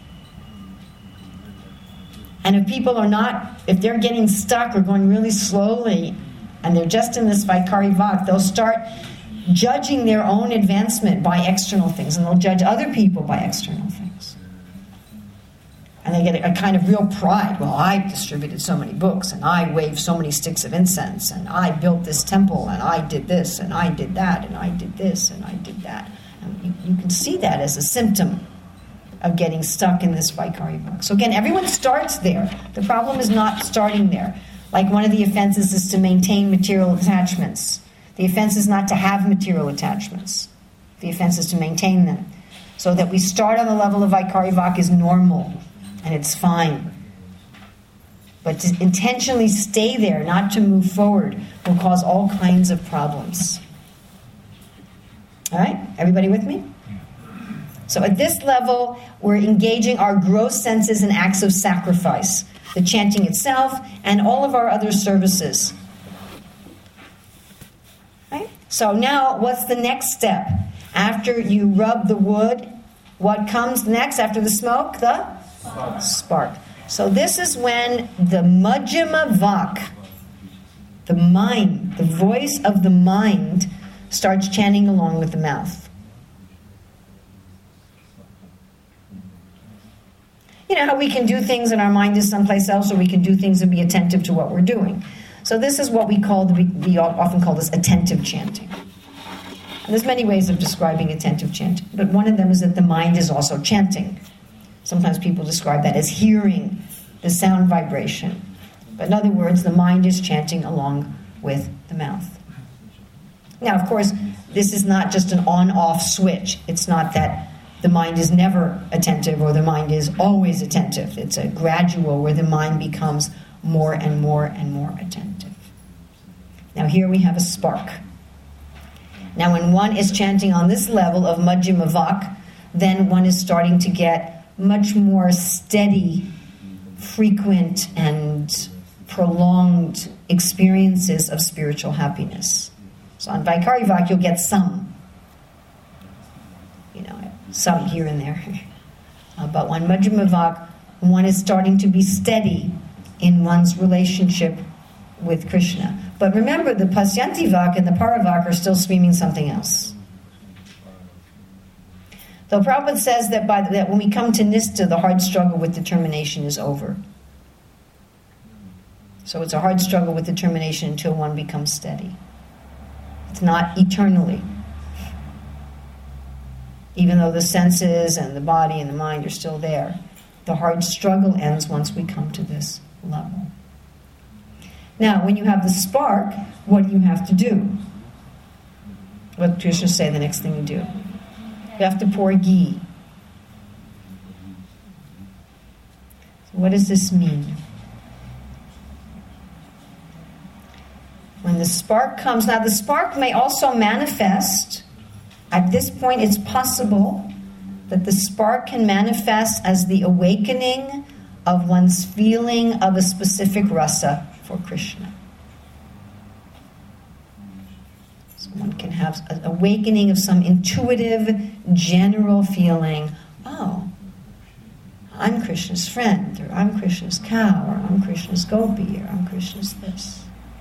And if people if they're getting stuck or going really slowly, and they're just in this Vaikari Vak, they'll start judging their own advancement by external things, and they'll judge other people by external things. And they get a kind of real pride. Well, I distributed so many books, and I waved so many sticks of incense, and I built this temple, and I did this, and I did that, and I did this, and I did that. And you can see that as a symptom of getting stuck in this Vaikari Vak. So again, everyone starts there. The problem is not starting there. Like one of the offenses is to maintain material attachments. The offense is not to have material attachments. The offense is to maintain them. So that we start on the level of Vaikari Vak is normal, and it's fine. But to intentionally stay there, not to move forward, will cause all kinds of problems. All right? Everybody with me? So at this level, we're engaging our gross senses in acts of sacrifice, the chanting itself and all of our other services. Right? So now, what's the next step? After you rub the wood, what comes next after the smoke? The spark. So this is when the Majjhima Vak, the mind, the voice of the mind, starts chanting along with the mouth. You know how we can do things and our mind is someplace else, or we can do things and be attentive to what we're doing. So this is what we often call this attentive chanting. And there's many ways of describing attentive chanting, but one of them is that the mind is also chanting. Sometimes people describe that as hearing the sound vibration. But in other words, the mind is chanting along with the mouth. Now, of course, this is not just an on-off switch. It's not that the mind is never attentive or the mind is always attentive. It's a gradual where the mind becomes more and more and more attentive. Now here we have a spark. Now when one is chanting on this level of Majjhima Vak, then one is starting to get much more steady, frequent, and prolonged experiences of spiritual happiness. So on Vaikari Vak you'll get some here and there. But on Majjhima Vak, one is starting to be steady in one's relationship with Krishna. But remember, the Pasyanti Vak and the Paravak are still screaming something else. Though Prabhupada says that when we come to Nistha, the hard struggle with determination is over. So it's a hard struggle with determination until one becomes steady. It's not eternally. Even though the senses and the body and the mind are still there, the hard struggle ends once we come to this level. Now, when you have the spark, what do you have to do? What did Krishna say the next thing you do? You have to pour ghee. So what does this mean? When the spark comes, now the spark may also manifest. At this point, it's possible that the spark can manifest as the awakening of one's feeling of a specific rasa for Krishna. So one can have an awakening of some intuitive, general feeling, oh, I'm Krishna's friend, or I'm Krishna's cow, or I'm Krishna's gopi, or I'm Krishna's this.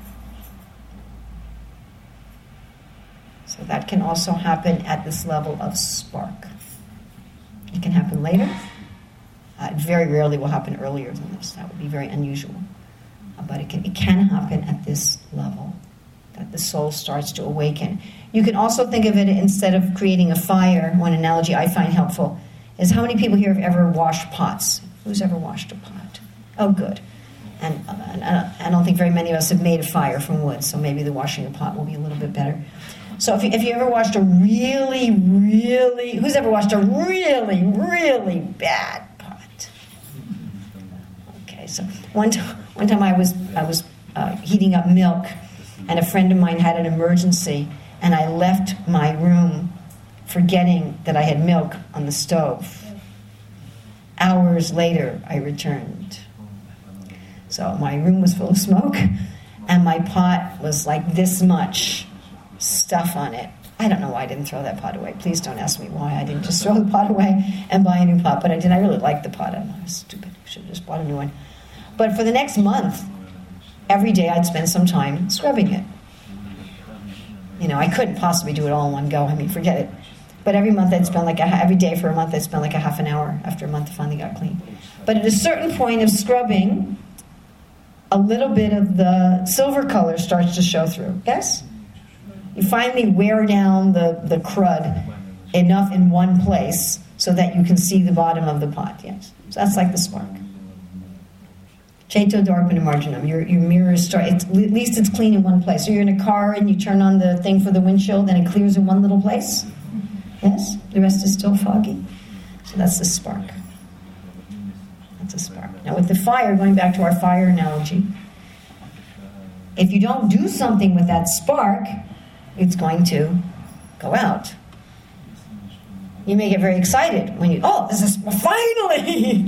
So that can also happen at this level of spark. It can happen later. It very rarely will happen earlier than this. That would be very unusual. But it can happen at this level, that the soul starts to awaken. You can also think of it, instead of creating a fire, one analogy I find helpful is, how many people here have ever washed pots? Who's ever washed a pot? Oh, good. And I don't think very many of us have made a fire from wood, so maybe the washing a pot will be a little bit better. So if you ever washed a really, really, who's ever washed a really, really bad pot? Okay, so one time I was heating up milk, and a friend of mine had an emergency, and I left my room forgetting that I had milk on the stove. Hours later, I returned. So my room was full of smoke, and my pot was like this much stuff on it. I don't know why I didn't throw that pot away. Please don't ask me why I didn't just throw the pot away and buy a new pot. But I did. I really liked the pot. I was stupid. I should have just bought a new one. But for the next month, every day I'd spend some time scrubbing it. I couldn't possibly do it all in one go. I mean, forget it. But every month I'd spend every day for a month I'd spend like a half an hour. After a month, it finally got clean. But at a certain point of scrubbing, a little bit of the silver color starts to show through. Yes? You finally wear down the crud enough in one place so that you can see the bottom of the pot. Yes, so that's like the spark. Cheto Darpana Marjanam. Your mirrors start. At least it's clean in one place. So you're in a car and you turn on the thing for the windshield and it clears in one little place. Yes, the rest is still foggy. So that's the spark. That's a spark. Now with the fire, going back to our fire analogy, if you don't do something with that spark, it's going to go out. You may get very excited when this is finally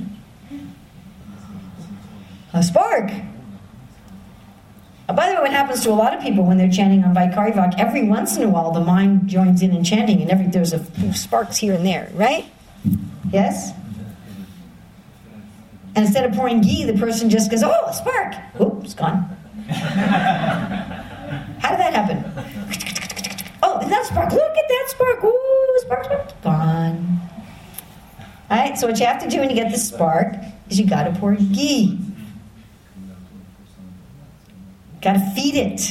a spark. By the way, what happens to a lot of people when they're chanting on Vaikarivak, every once in a while the mind joins in chanting, and there's a few sparks here and there, right? Yes? And instead of pouring ghee, the person just goes, a spark! Oop, it's gone. How did that happen? That spark, look at that spark! Ooh, spark, gone. Alright, so what you have to do when you get this spark is you gotta pour ghee. Got to feed it.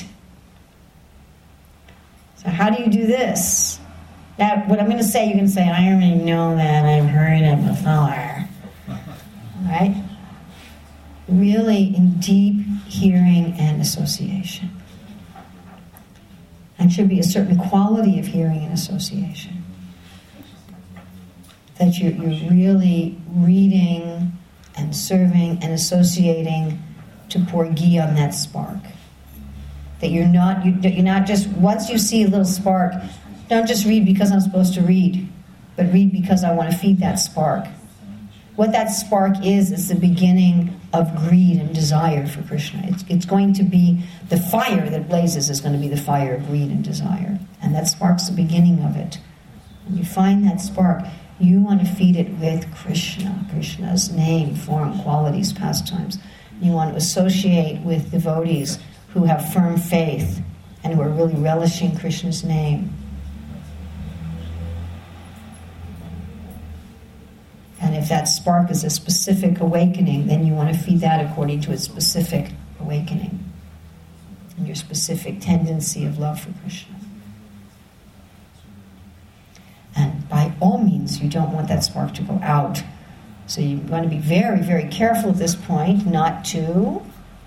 So how do you do this? Now, what I'm going to say, you're going to say, I already know that. I've heard it before. Right? Really in deep hearing and association. And should be a certain quality of hearing and association. That you're really reading and serving and associating to pour ghee on that spark. That you're not just, once you see a little spark, don't just read because I'm supposed to read, but read because I want to feed that spark. What that spark is the beginning of greed and desire for Krishna. It's going to be, the fire that blazes is going to be the fire of greed and desire. And that spark's the beginning of it. When you find that spark, you want to feed it with Krishna, Krishna's name, form, qualities, pastimes. You want to associate with devotees who have firm faith and who are really relishing Krishna's name. And if that spark is a specific awakening, then you want to feed that according to its specific awakening and your specific tendency of love for Krishna. And by all means, you don't want that spark to go out. So you want to be very, very careful at this point not to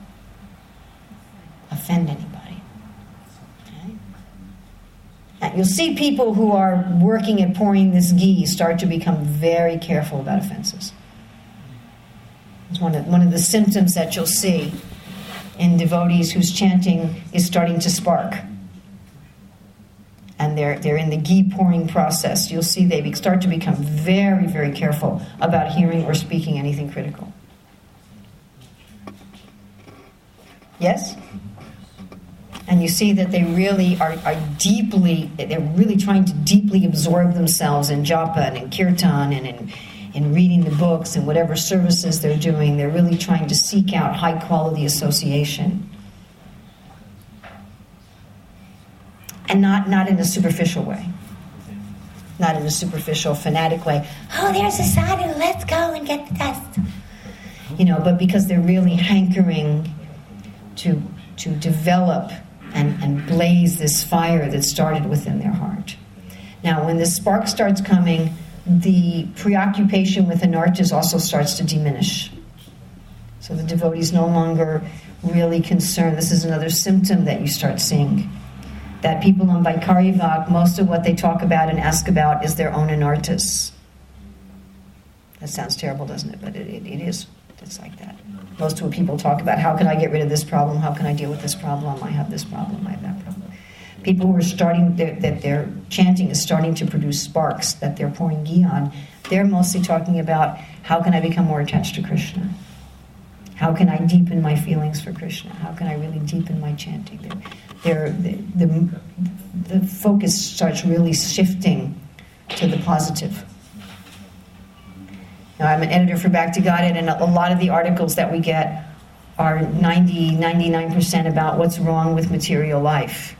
offend anybody. Okay? And you'll see people who are working at pouring this ghee start to become very careful about offenses. It's one of the symptoms that you'll see in devotees whose chanting is starting to spark. And they're in the ghee pouring process. You'll see they start to become very, very careful about hearing or speaking anything critical. Yes? And you see that they really they're really trying to deeply absorb themselves in japa and in kirtan and in reading the books and whatever services they're doing. They're really trying to seek out high quality association. And not in a superficial way. Not in a superficial, fanatic way. Oh, there's a sadhu, let's go and get the dust. But because they're really hankering to develop and blaze this fire that started within their heart. Now, when the spark starts coming, the preoccupation with anarthas also starts to diminish. So the devotee is no longer really concerned. This is another symptom that you start seeing. That people on Vaikarivak, most of what they talk about and ask about is their own anarthas. That sounds terrible, doesn't it? But it is. It's like that. Most of what people talk about, how can I get rid of this problem? How can I deal with this problem? I have this problem. I have that problem. People who are starting, that their chanting is starting to produce sparks that they're pouring ghee on, they're mostly talking about how can I become more attached to Krishna? How can I deepen my feelings for Krishna? How can I really deepen my chanting? The focus starts really shifting to the positive. Now, I'm an editor for Back to Godhead, and a lot of the articles that we get are 99% about what's wrong with material life.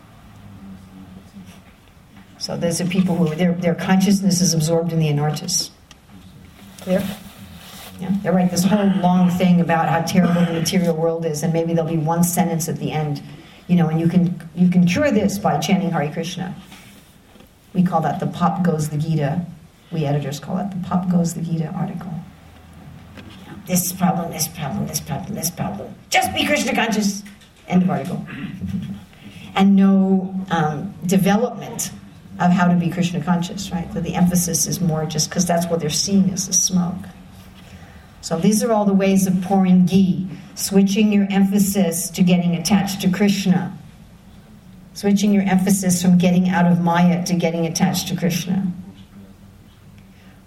So those are people who their consciousness is absorbed in the anarthas. Clear? Yeah, they write this whole long thing about how terrible the material world is, and maybe there'll be one sentence at the end, and you can cure this by chanting Hare Krishna. We call that the Pop Goes the Gita. We editors call it the Pop Goes the Gita article. This problem, this problem, this problem, this problem. Just be Krishna conscious. End of article. And no development of how to be Krishna conscious, right? So the emphasis is more just because that's what they're seeing as the smoke. So these are all the ways of pouring ghee. Switching your emphasis to getting attached to Krishna. Switching your emphasis from getting out of Maya to getting attached to Krishna.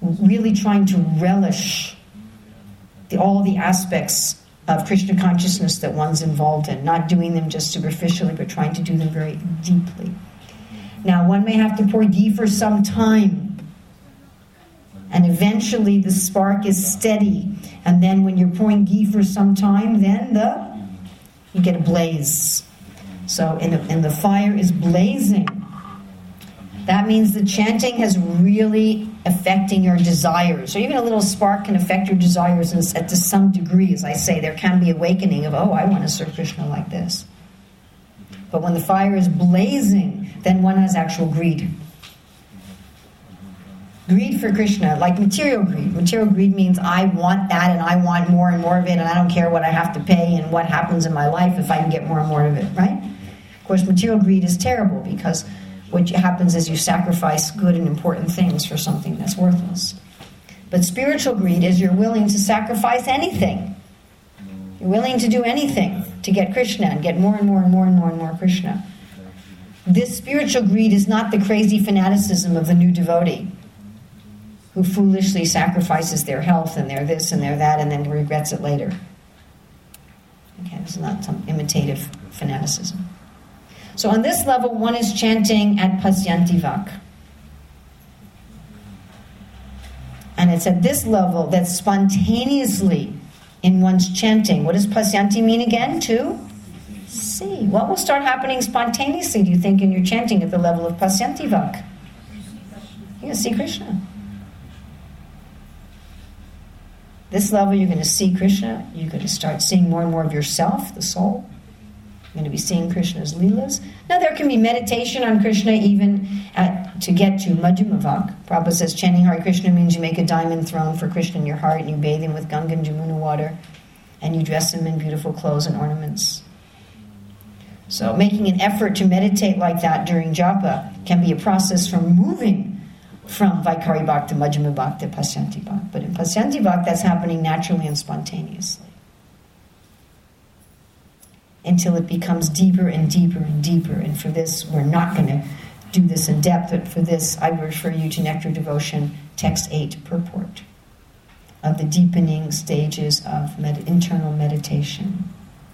really trying to relish all the aspects of Krishna consciousness that one's involved in, not doing them just superficially, but trying to do them very deeply. Now, one may have to pour ghee for some time, and eventually the spark is steady, and then when you're pouring ghee for some time, then you get a blaze. So, and the fire is blazing. That means the chanting has really affecting your desires. So even a little spark can affect your desires to some degree. As I say, there can be awakening of, I want to serve Krishna like this. But when the fire is blazing, then one has actual greed. Greed for Krishna, like material greed. Material greed means I want that and I want more and more of it, and I don't care what I have to pay and what happens in my life if I can get more and more of it, right? Of course, material greed is terrible because what happens is you sacrifice good and important things for something that's worthless. But spiritual greed is you're willing to sacrifice anything. You're willing to do anything to get Krishna and get more and more and more and more and more Krishna. This spiritual greed is not the crazy fanaticism of the new devotee who foolishly sacrifices their health and their this and their that and then regrets it later. Okay, this is not some imitative fanaticism. So on this level, one is chanting at Pasyanti Vak. And it's at this level that spontaneously in one's chanting, what does Pasyanti mean again? To see. What will start happening spontaneously, do you think, in your chanting at the level of Pasyanti Vak? You're going to see Krishna. This level, you're going to see Krishna. You're going to start seeing more and more of yourself, the soul. You're going to be seeing Krishna's Leelas. Now, there can be meditation on Krishna even to get to Majjhima Vak. Prabhupada says chanting Hare Krishna means you make a diamond throne for Krishna in your heart and you bathe him with Ganga and Jamuna water and you dress him in beautiful clothes and ornaments. So making an effort to meditate like that during japa can be a process from moving from Vaikari Bhak to Majjhima Bhak to Pasyanti Bhak. But in Pasyanti Bhak, that's happening naturally and spontaneously. Until it becomes deeper and deeper and deeper. And for this, we're not going to do this in depth, but for this, I refer you to Nectar Devotion, Text 8, Purport, of the deepening stages of internal meditation.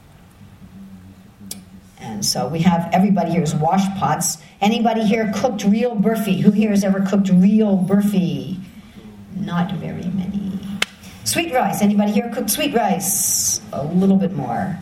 And so we have, everybody here is wash pots. Anybody here cooked real burfi? Who here has ever cooked real burfi? Not very many. Sweet rice. Anybody here cooked sweet rice? A little bit more.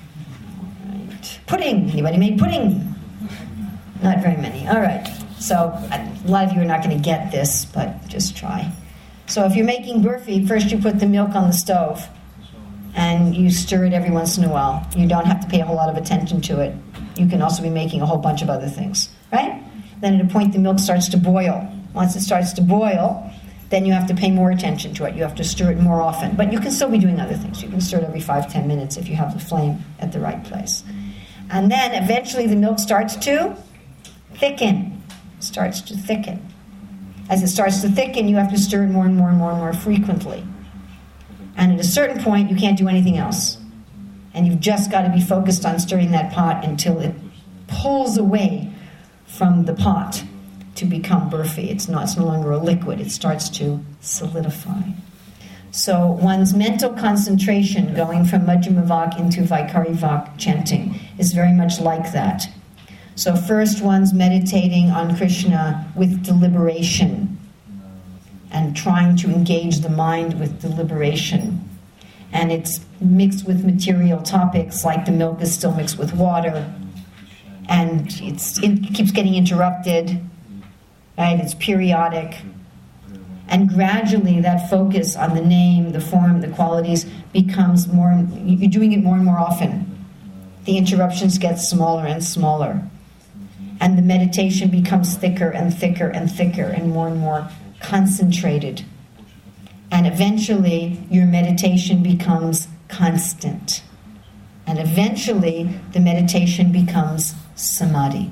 Right. Pudding. Anybody made pudding? Not very many. All right. So a lot of you are not going to get this, but just try. So if you're making burfi, first you put the milk on the stove. And you stir it every once in a while. You don't have to pay a whole lot of attention to it. You can also be making a whole bunch of other things, right? Then at a point the milk starts to boil. Once it starts to boil, then you have to pay more attention to it. You have to stir it more often. But you can still be doing other things. You can stir it every 5-10 minutes if you have the flame at the right place. And then eventually the milk starts to thicken. Starts to thicken. As it starts to thicken, you have to stir it more and more and more and more frequently. And at a certain point, you can't do anything else. And you've just got to be focused on stirring that pot until it pulls away from the pot to become burfi. It's no longer a liquid. It starts to solidify. So one's mental concentration going from Majjhima Vak into Vaikari Vak chanting is very much like that. So first one's meditating on Krishna with deliberation and trying to engage the mind with deliberation. And it's mixed with material topics, like the milk is still mixed with water, and it keeps getting interrupted, right? It's periodic. And gradually that focus on the name, the form, the qualities becomes more, you're doing it more and more often. The interruptions get smaller and smaller. And the meditation becomes thicker and thicker and thicker and more concentrated. And eventually your meditation becomes constant. And eventually the meditation becomes samadhi.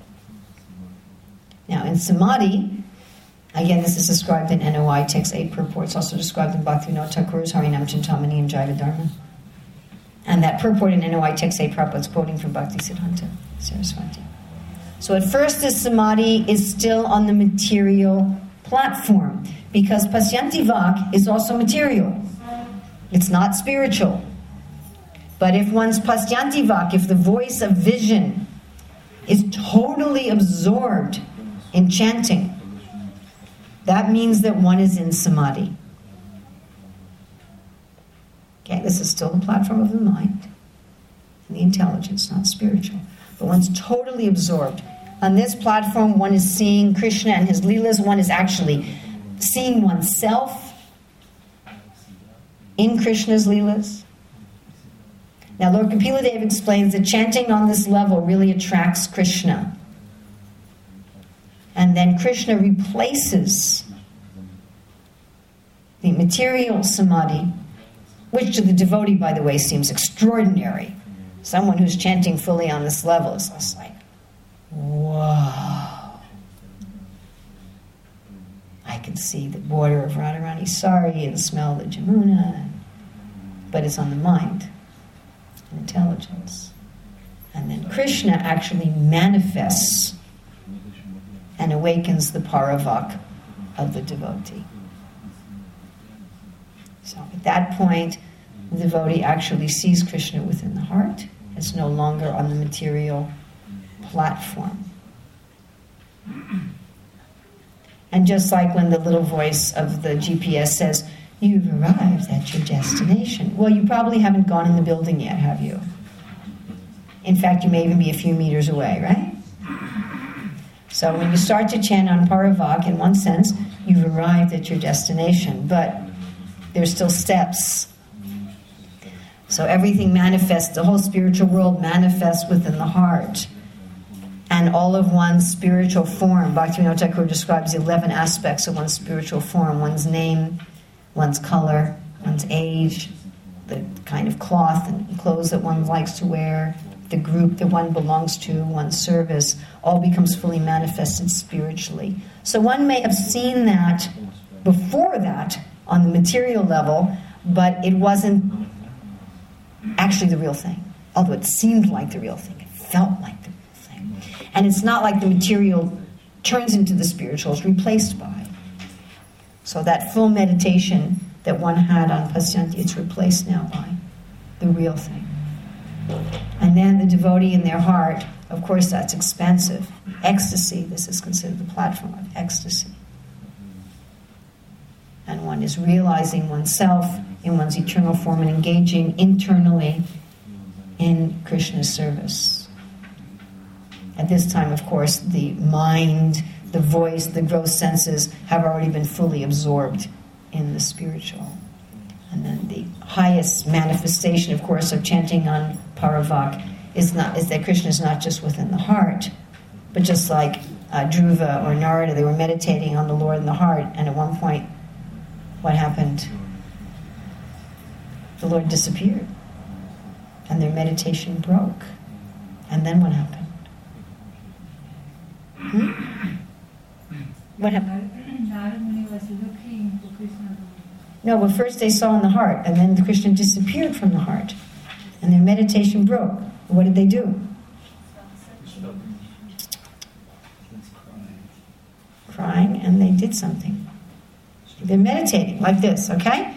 Now in samadhi, again this is described in NOI, Text 8 Purport. It's also described in Bhaktivinoda Thakur's Harinam Chintamani and Jaiva Dharma. And that purport in NOI Text 8 Prabhupada is quoting from Bhakti Siddhanta Saraswati. So at first this samadhi is still on the material platform, because Pasyanti Vak is also material. It's not spiritual. But if one's Pasyanti Vak, if the voice of vision is totally absorbed in chanting, that means that one is in samadhi. Okay, this is still the platform of the mind and the intelligence, not spiritual. But one's totally absorbed. On this platform, one is seeing Krishna and his Leelas. One is actually seeing oneself in Krishna's Leelas. Now, Lord Kapila Dev explains that chanting on this level really attracts Krishna. And then Krishna replaces the material samadhi, which to the devotee, by the way, seems extraordinary. Someone who's chanting fully on this level is just like, whoa. I can see the border of Radharani Sari and smell the Jamuna, but it's on the mind and intelligence. And then Krishna actually manifests and awakens the paravak of the devotee. So at that point, the devotee actually sees Krishna within the heart. It's no longer on the material platform. And just like when the little voice of the GPS says, "You've arrived at your destination." Well, you probably haven't gone in the building yet, have you? In fact, you may even be a few meters away, right? So when you start to chant on Paravak, in one sense, you've arrived at your destination, but there's still steps. So everything manifests, the whole spiritual world manifests within the heart. And all of one's spiritual form, Bhaktivinoda Thakur describes the 11 aspects of one's spiritual form: one's name, one's color, one's age, the kind of cloth and clothes that one likes to wear, the group that one belongs to, one's service, all becomes fully manifested spiritually. So one may have seen that before that on the material level, but it wasn't actually the real thing. Although it seemed like the real thing, it felt like the real thing. And it's not like the material turns into the spiritual, it's replaced by. So that full meditation that one had on Pasyanti, it's replaced now by the real thing. And then the devotee in their heart, of course that's expansive. Ecstasy, this is considered the platform of ecstasy. And one is realizing oneself in one's eternal form and engaging internally in Krishna's service. At this time, of course, the mind, the voice, the gross senses have already been fully absorbed in the spiritual. And then the highest manifestation, of course, of chanting on Paravak is that Krishna is not just within the heart, but just like Dhruva or Narada, they were meditating on the Lord in the heart, and at one point, what happened? The Lord disappeared, and their meditation broke. And then what happened? What happened? Narada Muni was looking for Krishna. No, but first they saw in the heart, and then the Krishna disappeared from the heart, and their meditation broke. What did they do? Crying, and they did something. They're meditating like this, okay?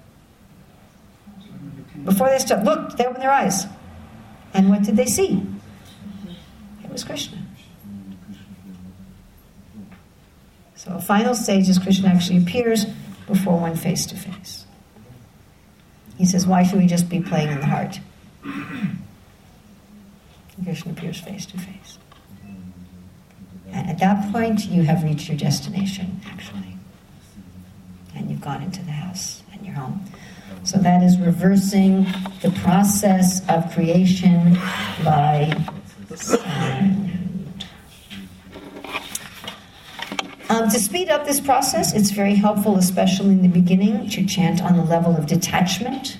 Before they stopped, look, they opened their eyes. And what did they see? It was Krishna. So a final stage is Krishna actually appears before one face to face. He says, why should we just be playing in the heart? And Krishna appears face to face. And at that point, you have reached your destination, actually. And you've gone into the house and you're home. So that is reversing the process of creation by sound. To speed up this process, it's very helpful, especially in the beginning, to chant on the level of detachment.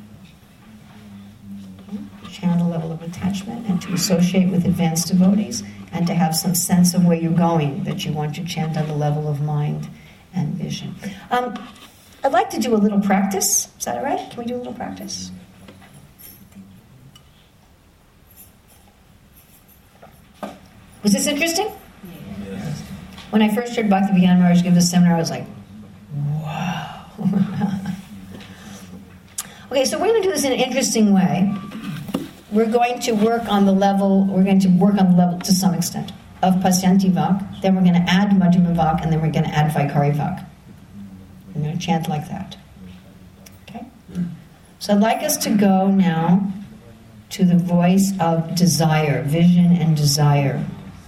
Chant on the level of attachment and to associate with advanced devotees and to have some sense of where you're going, that you want to chant on the level of mind and vision. I'd like to do a little practice. Is that all right? Can we do a little practice? Was this interesting? Yes. When I first heard Bhaktivedanta Maharaj give this seminar, I was like, wow. Okay, so we're going to do this in an interesting way. We're going to work on the level to some extent of Pasyanti Vak, then we're going to add Madhyama Vak, and then we're going to add Vaikari Vak. I'm going to chant like that. Okay? So I'd like us to go now to the voice of desire, vision and desire.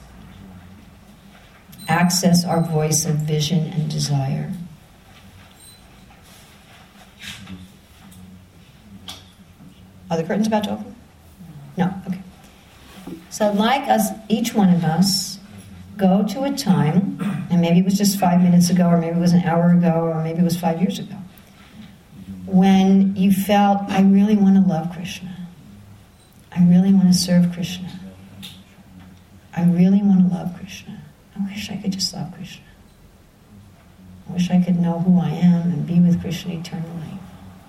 Access our voice of vision and desire. Are the curtains about to open? No, okay. So I'd like us, each one of us, go to a time, and maybe it was just 5 minutes ago, or maybe it was an hour ago, or maybe it was 5 years ago, when you felt, I really want to love Krishna. I really want to serve Krishna. I really want to love Krishna. I wish I could just love Krishna. I wish I could know who I am and be with Krishna eternally.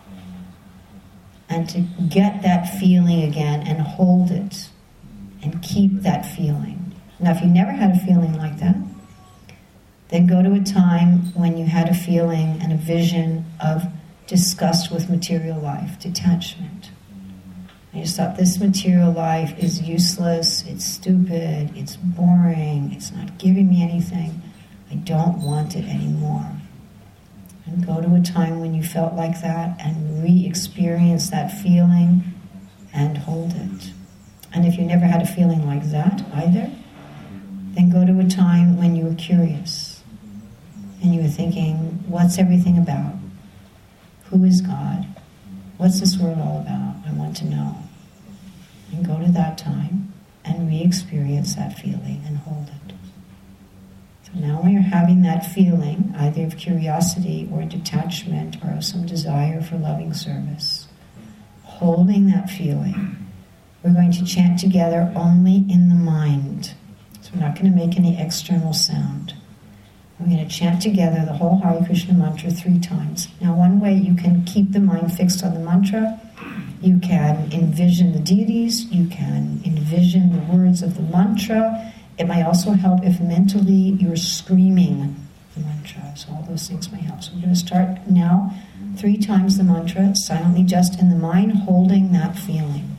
And to get that feeling again and hold it and keep that feeling. Now, if you never had a feeling like that, then go to a time when you had a feeling and a vision of disgust with material life, detachment. I just thought this material life is useless, it's stupid, it's boring, it's not giving me anything. I don't want it anymore. And go to a time when you felt like that and re-experience that feeling and hold it. And if you never had a feeling like that either, then go to a time when you were curious and you were thinking, what's everything about? Who is God? What's this world all about? I want to know. And go to that time and re-experience that feeling and hold it. So now when you're having that feeling, either of curiosity or detachment or of some desire for loving service, holding that feeling, we're going to chant together only in the mind. So we're not going to make any external sound. We're going to chant together the whole Hare Krishna mantra 3 times. Now, one way you can keep the mind fixed on the mantra, you can envision the deities, you can envision the words of the mantra. It might also help if mentally you're screaming the mantra. So all those things may help. So we're going to start now 3 times the mantra, silently just in the mind, holding that feeling.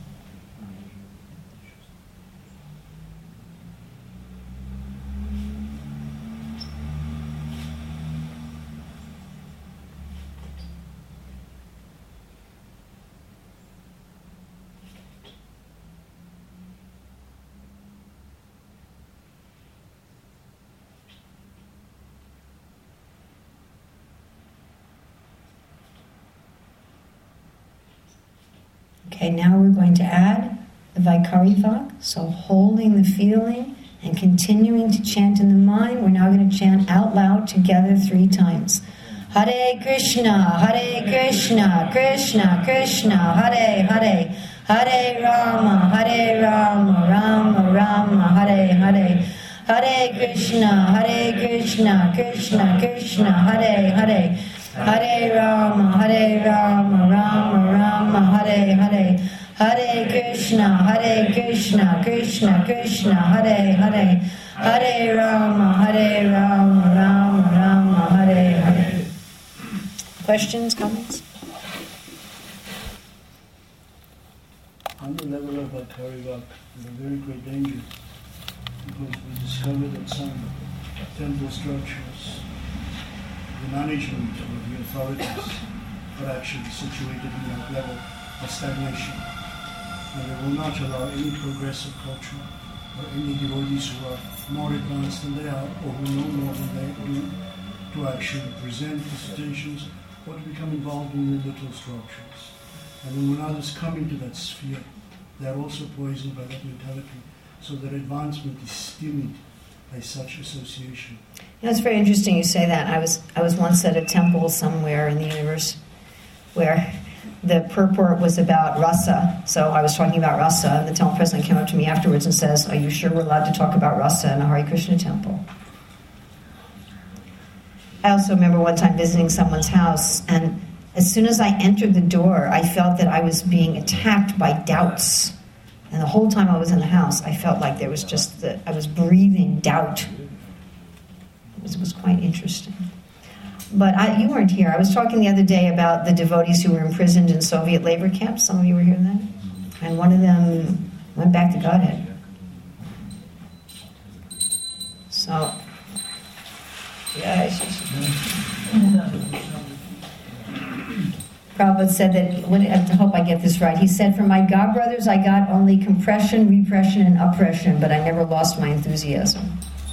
Okay, now we're going to add the Vaikari Vak, so holding the feeling and continuing to chant in the mind. We're now going to chant out loud together 3 times. Hare Krishna, Krishna Krishna, Hare Hare, Hare Rama, Rama Rama, Hare Hare, Hare Krishna, Krishna Krishna, Hare Hare, Hare Rama, Rama Rama, Hare Hare, Hare Krishna, Krishna Krishna, Hare Hare, Hare Rama, Rama Rama, Hare Hare. Questions, comments? On the level of Vaikari Vak, there's a very great danger because we discover that some temple structures, the management or the authorities are actually situated in that level of stagnation. And they will not allow any progressive culture or any devotees who are more advanced than they are or who know more than they do to actually present dissertations or to become involved in the little structures. And when others come into that sphere, they are also poisoned by that mentality, so that advancement is stymied by such association. Yeah, it's very interesting you say that. I was once at a temple somewhere in the universe where the purport was about rasa. So I was talking about rasa, and the temple president came up to me afterwards and says, "Are you sure we're allowed to talk about rasa in a Hare Krishna temple?" I also remember one time visiting someone's house, and as soon as I entered the door, I felt that I was being attacked by doubts. And the whole time I was in the house, I felt like there was just I was breathing doubt. It was quite interesting. But you weren't here. I was talking the other day about the devotees who were imprisoned in Soviet labor camps. Some of you were here then. And one of them went back to Godhead. So, yeah. Prabhupada said that, I hope I get this right, he said, "For my God brothers, I got only compression, repression, and oppression, but I never lost my enthusiasm."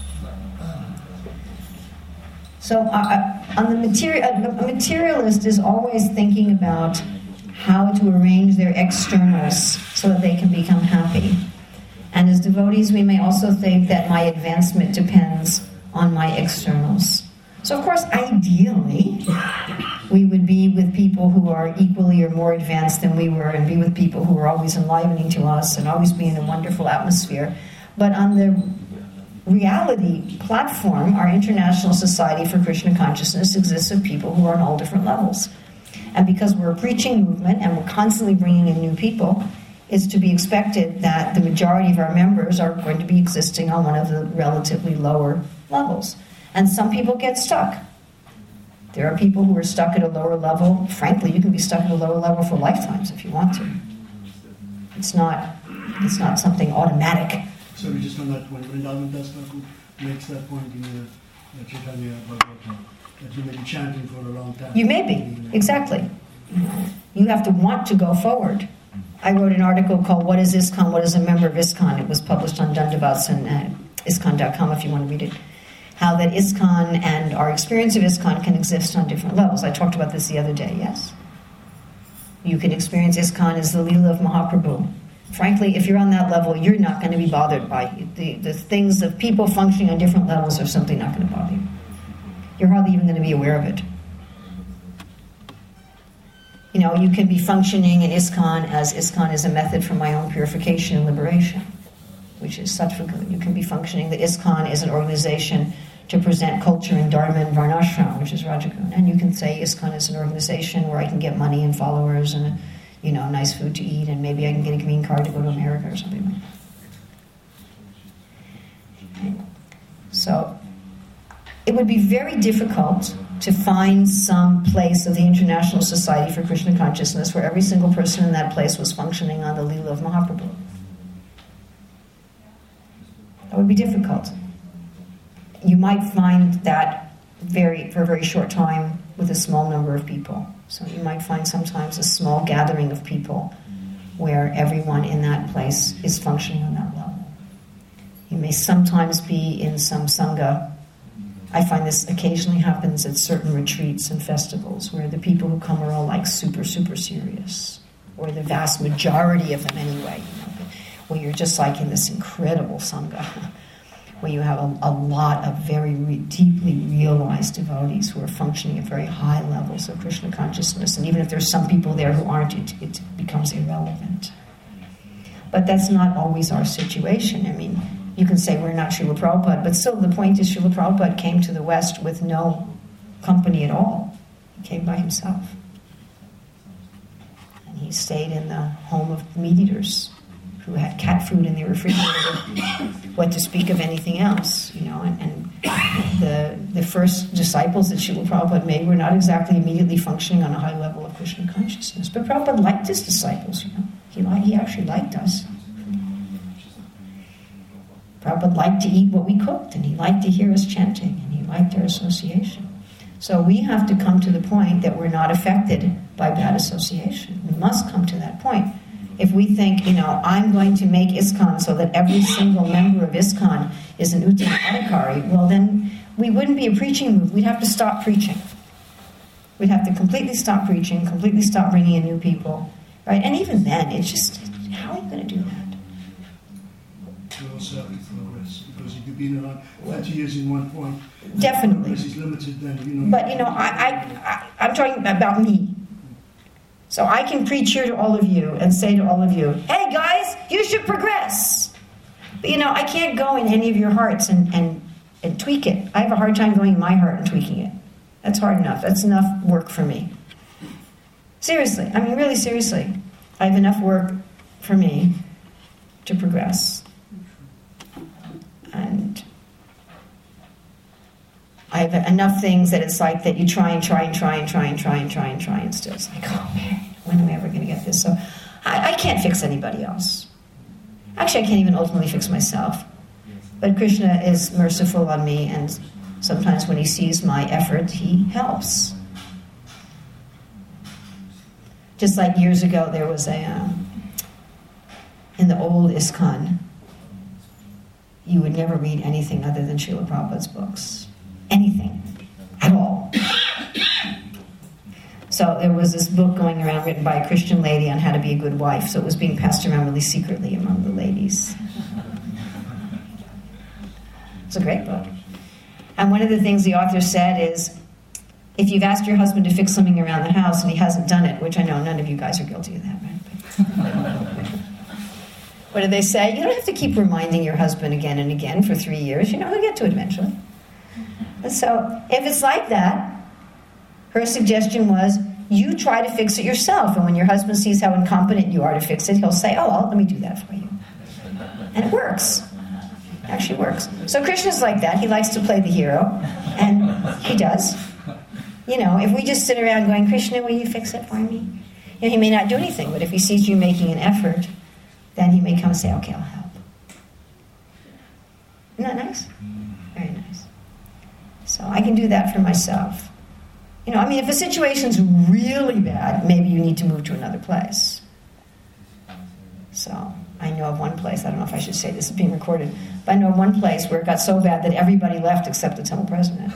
So on the a materialist is always thinking about how to arrange their externals so that they can become happy. And as devotees, we may also think that my advancement depends on my externals. So of course, ideally, we would be with people who are equally or more advanced than we were, and be with people who are always enlivening to us and always be in a wonderful atmosphere. But on the reality platform, our International Society for Krishna Consciousness exists of people who are on all different levels. And because we're a preaching movement and we're constantly bringing in new people, it's to be expected that the majority of our members are going to be existing on one of the relatively lower levels. And some people get stuck. There are people who are stuck at a lower level. Frankly, you can be stuck at a lower level for lifetimes if you want to. It's not something automatic. So we just on that point, Vrindavan Das Thakur makes that point in the Chaitanya Bhagavatam, that you may be chanting for a long time. You may be, exactly. You have to want to go forward. I wrote an article called "What is ISKCON? What is a member of ISKCON?" It was published on Dandavats and ISKCON.com if you want to read it. How that ISKCON and our experience of ISKCON can exist on different levels. I talked about this the other day, yes? You can experience ISKCON as the Leela of Mahaprabhu. Frankly, if you're on that level, you're not going to be bothered by it. The things of people functioning on different levels are simply not going to bother you. You're hardly even going to be aware of it. You know, you can be functioning in ISKCON as ISKCON is a method for my own purification and liberation, which is Sattva. You can be functioning that ISKCON is an organization to present culture and dharma and varnashram, which is Rajagun. And you can say ISKCON is an organization where I can get money and followers and nice food to eat, and maybe I can get a green card to go to America or something like that. Okay. So it would be very difficult to find some place of the International Society for Krishna Consciousness where every single person in that place was functioning on the Leela of Mahaprabhu. That would be difficult. You might find that for a very short time with a small number of people. So you might find sometimes a small gathering of people where everyone in that place is functioning on that level. You may sometimes be in some sangha. I find this occasionally happens at certain retreats and festivals where the people who come are all like super, super serious, or the vast majority of them anyway, where you're just like in this incredible sangha, where you have a lot of very deeply realized devotees who are functioning at very high levels of Krishna consciousness. And even if there's some people there who aren't, it becomes irrelevant. But that's not always our situation. I mean, you can say we're not Srila Prabhupada, but still the point is Srila Prabhupada came to the West with no company at all. He came by himself. And he stayed in the home of meat-eaters who had cat food in their refrigerator, what to speak of anything else, and the first disciples that Srila Prabhupada made were not exactly immediately functioning on a high level of Krishna consciousness. But Prabhupada liked his disciples, He actually liked us. Prabhupada liked to eat what we cooked, and he liked to hear us chanting, and he liked our association. So we have to come to the point that we're not affected by bad association. We must come to that point. If we think, I'm going to make ISKCON so that every single member of ISKCON is an Uttama Adhikari, well then we wouldn't be a preaching movement. We'd have to stop preaching. We'd have to completely stop preaching, completely stop bringing in new people, right? And even then, it's just, how are you going to do that? You also have to progress, because if you've been around 30 years in one point, definitely. Progress is limited then, But, I'm talking about me. So I can preach here to all of you and say to all of you, hey guys, you should progress. But I can't go in any of your hearts and tweak it. I have a hard time going in my heart and tweaking it. That's hard enough. That's enough work for me. Seriously, really seriously. I have enough work for me to progress. And I have enough things that it's like that you try and still it's like, oh man, when am I ever going to get this? So I can't fix anybody else. Actually, I can't even ultimately fix myself. But Krishna is merciful on me, and sometimes when he sees my effort, he helps. Just like years ago, there was in the old ISKCON, you would never read anything other than Srila Prabhupada's books. Anything. At all. So there was this book going around written by a Christian lady on how to be a good wife, so it was being passed around really secretly among the ladies. It's a great book. And one of the things the author said is, if you've asked your husband to fix something around the house and he hasn't done it, which I know none of you guys are guilty of that, right? What do they say? You don't have to keep reminding your husband again and again for 3 years. You know, he'll get to it eventually. And so, if it's like that, her suggestion was, you try to fix it yourself. And when your husband sees how incompetent you are to fix it, he'll say, oh, well, let me do that for you. And it works. It actually works. So Krishna's like that. He likes to play the hero. And he does. You know, if we just sit around going, Krishna, will you fix it for me? You know, he may not do anything, but if he sees you making an effort, then he may come and say, okay, I'll help. Isn't that nice? Very nice. So I can do that for myself. You know, I mean, if a situation's really bad, maybe you need to move to another place. So I know of one place, I don't know if I should say this is being recorded, but I know of one place where it got so bad that everybody left except the temple president.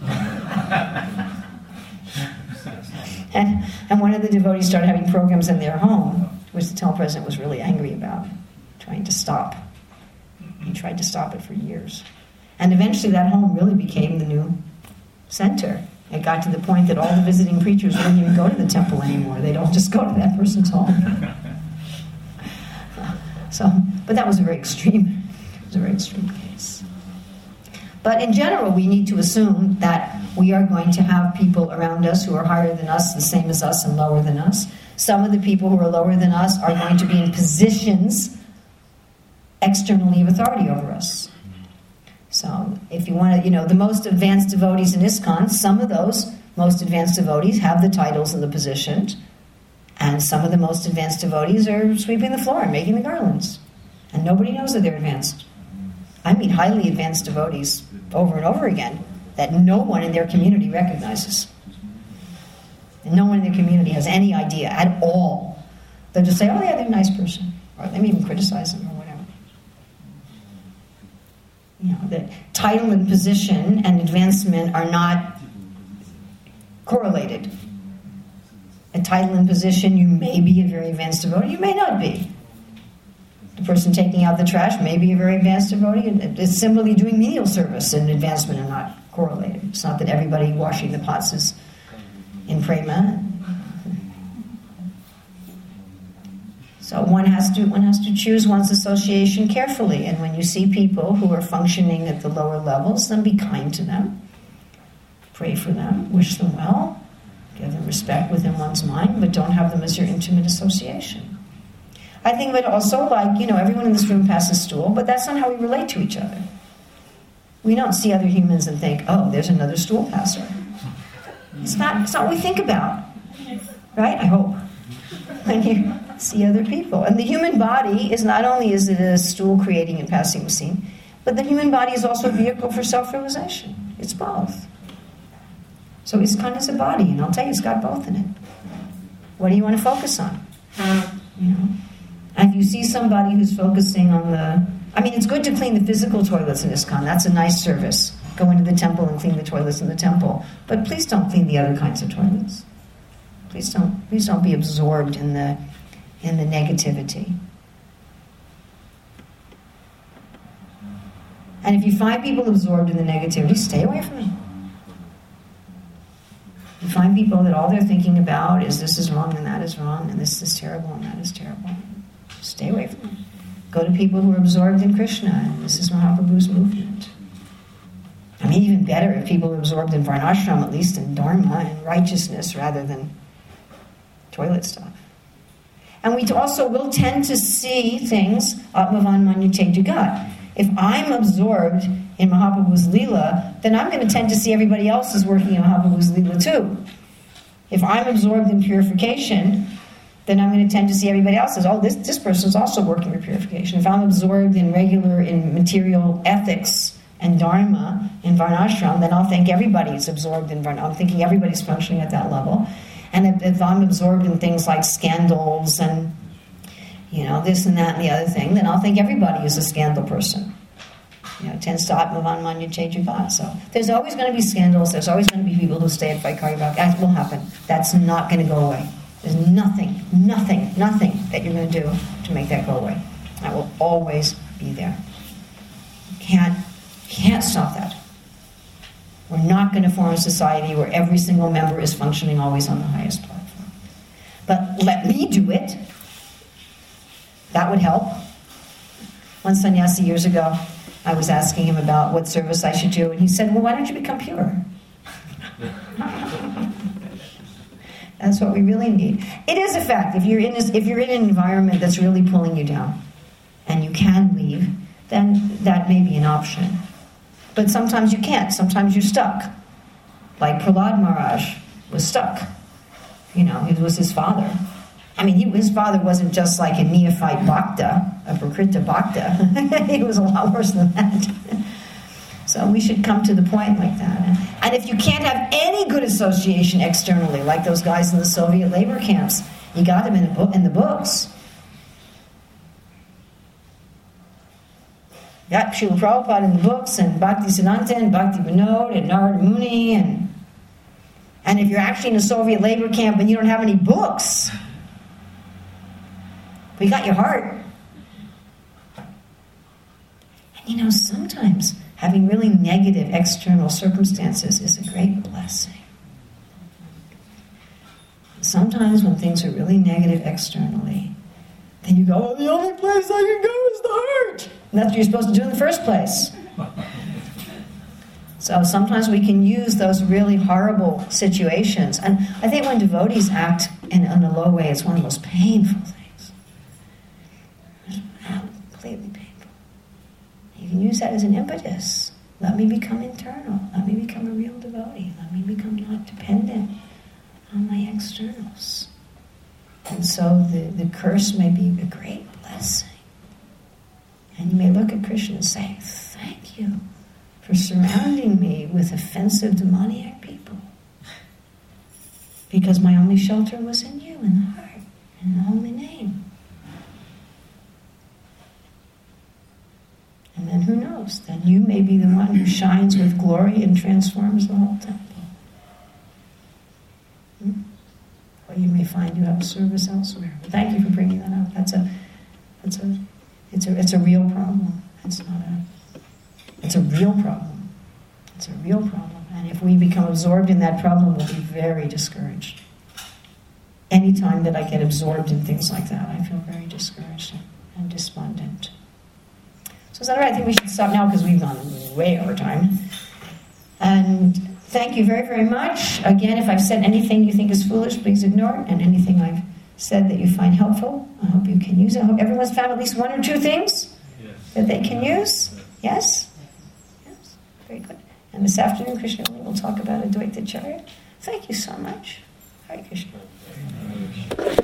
And one of the devotees started having programs in their home, which the temple president was really angry about, trying to stop. He tried to stop it for years. And eventually that home really became the new center. It got to the point that all the visiting preachers wouldn't even go to the temple anymore. They'd all just go to that person's home. But that was a very extreme case. But in general, we need to assume that we are going to have people around us who are higher than us, the same as us, and lower than us. Some of the people who are lower than us are going to be in positions externally of authority over us. So if you want to, the most advanced devotees in ISKCON, some of those most advanced devotees have the titles and the positions, and some of the most advanced devotees are sweeping the floor and making the garlands. And nobody knows that they're advanced. I meet highly advanced devotees over and over again that no one in their community recognizes. And no one in their community has any idea at all. They'll just say, oh yeah, they're a nice person. Or they may even criticize them or whatever. The title and position and advancement are not correlated. A title and position, you may be a very advanced devotee, you may not be. The person taking out the trash may be a very advanced devotee. It's simply doing menial service and advancement are not correlated. It's not that everybody washing the pots is in prema. So one has to choose one's association carefully. And when you see people who are functioning at the lower levels, then be kind to them. Pray for them. Wish them well. Give them respect within one's mind, but don't have them as your intimate association. I think of it also like, everyone in this room passes stool, but that's not how we relate to each other. We don't see other humans and think, oh, there's another stool passer. It's not what we think about. Right? I hope. When you see other people. And the human body is not only is it a stool creating and passing machine, but the human body is also a vehicle for self-realization. It's both. So ISKCON is a body, and I'll tell you, it's got both in it. What do you want to focus on? And if you see somebody who's focusing on it's good to clean the physical toilets in ISKCON. That's a nice service. Go into the temple and clean the toilets in the temple. But please don't clean the other kinds of toilets. Please don't be absorbed in the negativity. And if you find people absorbed in the negativity, stay away from them. You find people that all they're thinking about is this is wrong and that is wrong and this is terrible and that is terrible. Stay away from them. Go to people who are absorbed in Krishna, and this is Mahaprabhu's movement. Even better if people are absorbed in varnashram, at least in dharma and righteousness rather than toilet stuff. And we also will tend to see things atmavan manyate jagat. If I'm absorbed in Mahaprabhu's Leela, then I'm going to tend to see everybody else is working in Mahaprabhu's Leela too. If I'm absorbed in purification, then I'm going to tend to see everybody else as, oh, this person's also working for purification. If I'm absorbed in material ethics and dharma in varnashram, then I'll think everybody's absorbed in varnashram. I'm thinking everybody's functioning at that level. And if I'm absorbed in things like scandals and, this and that and the other thing, then I'll think everybody is a scandal person. It tends to Atmavan Manya Chejuva. So there's always going to be scandals. There's always going to be people who stay at Vaikari Bhakti. That will happen. That's not going to go away. There's nothing that you're going to do to make that go away. That will always be there. Can't stop that. We're not going to form a society where every single member is functioning always on the highest platform. But let me do it. That would help. One sannyasi years ago, I was asking him about what service I should do, and he said, well, why don't you become pure? That's what we really need. It is a fact. If you're in an environment that's really pulling you down, and you can leave, then that may be an option. But sometimes you can't. Sometimes you're stuck. Like Prahlad Maharaj was stuck. It was his father. His father wasn't just like a neophyte bhakta, a prakrita bhakta. He was a lot worse than that. So we should come to the point like that. And if you can't have any good association externally, like those guys in the Soviet labor camps, you got them in the books. You got Srila Prabhupada in the books, and Bhaktisiddhanta, and Bhakti Vinod, and Narada Muni, and if you're actually in a Soviet labor camp and you don't have any books, but you got your heart. And sometimes having really negative external circumstances is a great blessing. Sometimes when things are really negative externally, then you go, oh, the only place I can go is the heart. And that's what you're supposed to do in the first place. So sometimes we can use those really horrible situations. And I think when devotees act in a low way, it's one of the most painful things. Completely painful. You can use that as an impetus. Let me become internal. Let me become a real devotee. Let me become not dependent on my externals. And so the curse may be a great blessing. And you may look at Krishna and say, thank you for surrounding me with offensive demoniac people. Because my only shelter was in you, in the heart, in the holy name. And then who knows? Then you may be the one who shines with glory and transforms the whole temple. Or you may find you have a service elsewhere. But thank you for bringing that up. It's a real problem. It's a real problem. It's a real problem. And if we become absorbed in that problem, we'll be very discouraged. Anytime that I get absorbed in things like that, I feel very discouraged and despondent. So is that all right? I think we should stop now because we've gone way over time. And thank you very, very much. Again, if I've said anything you think is foolish, please ignore it. And anything I've said that you find helpful, I hope you can use it. I hope everyone's found at least one or two things that they can use. Yes? Yes? Very good. And this afternoon, Krishna will talk about Advaita Charya. Thank you so much. Hare Krishna.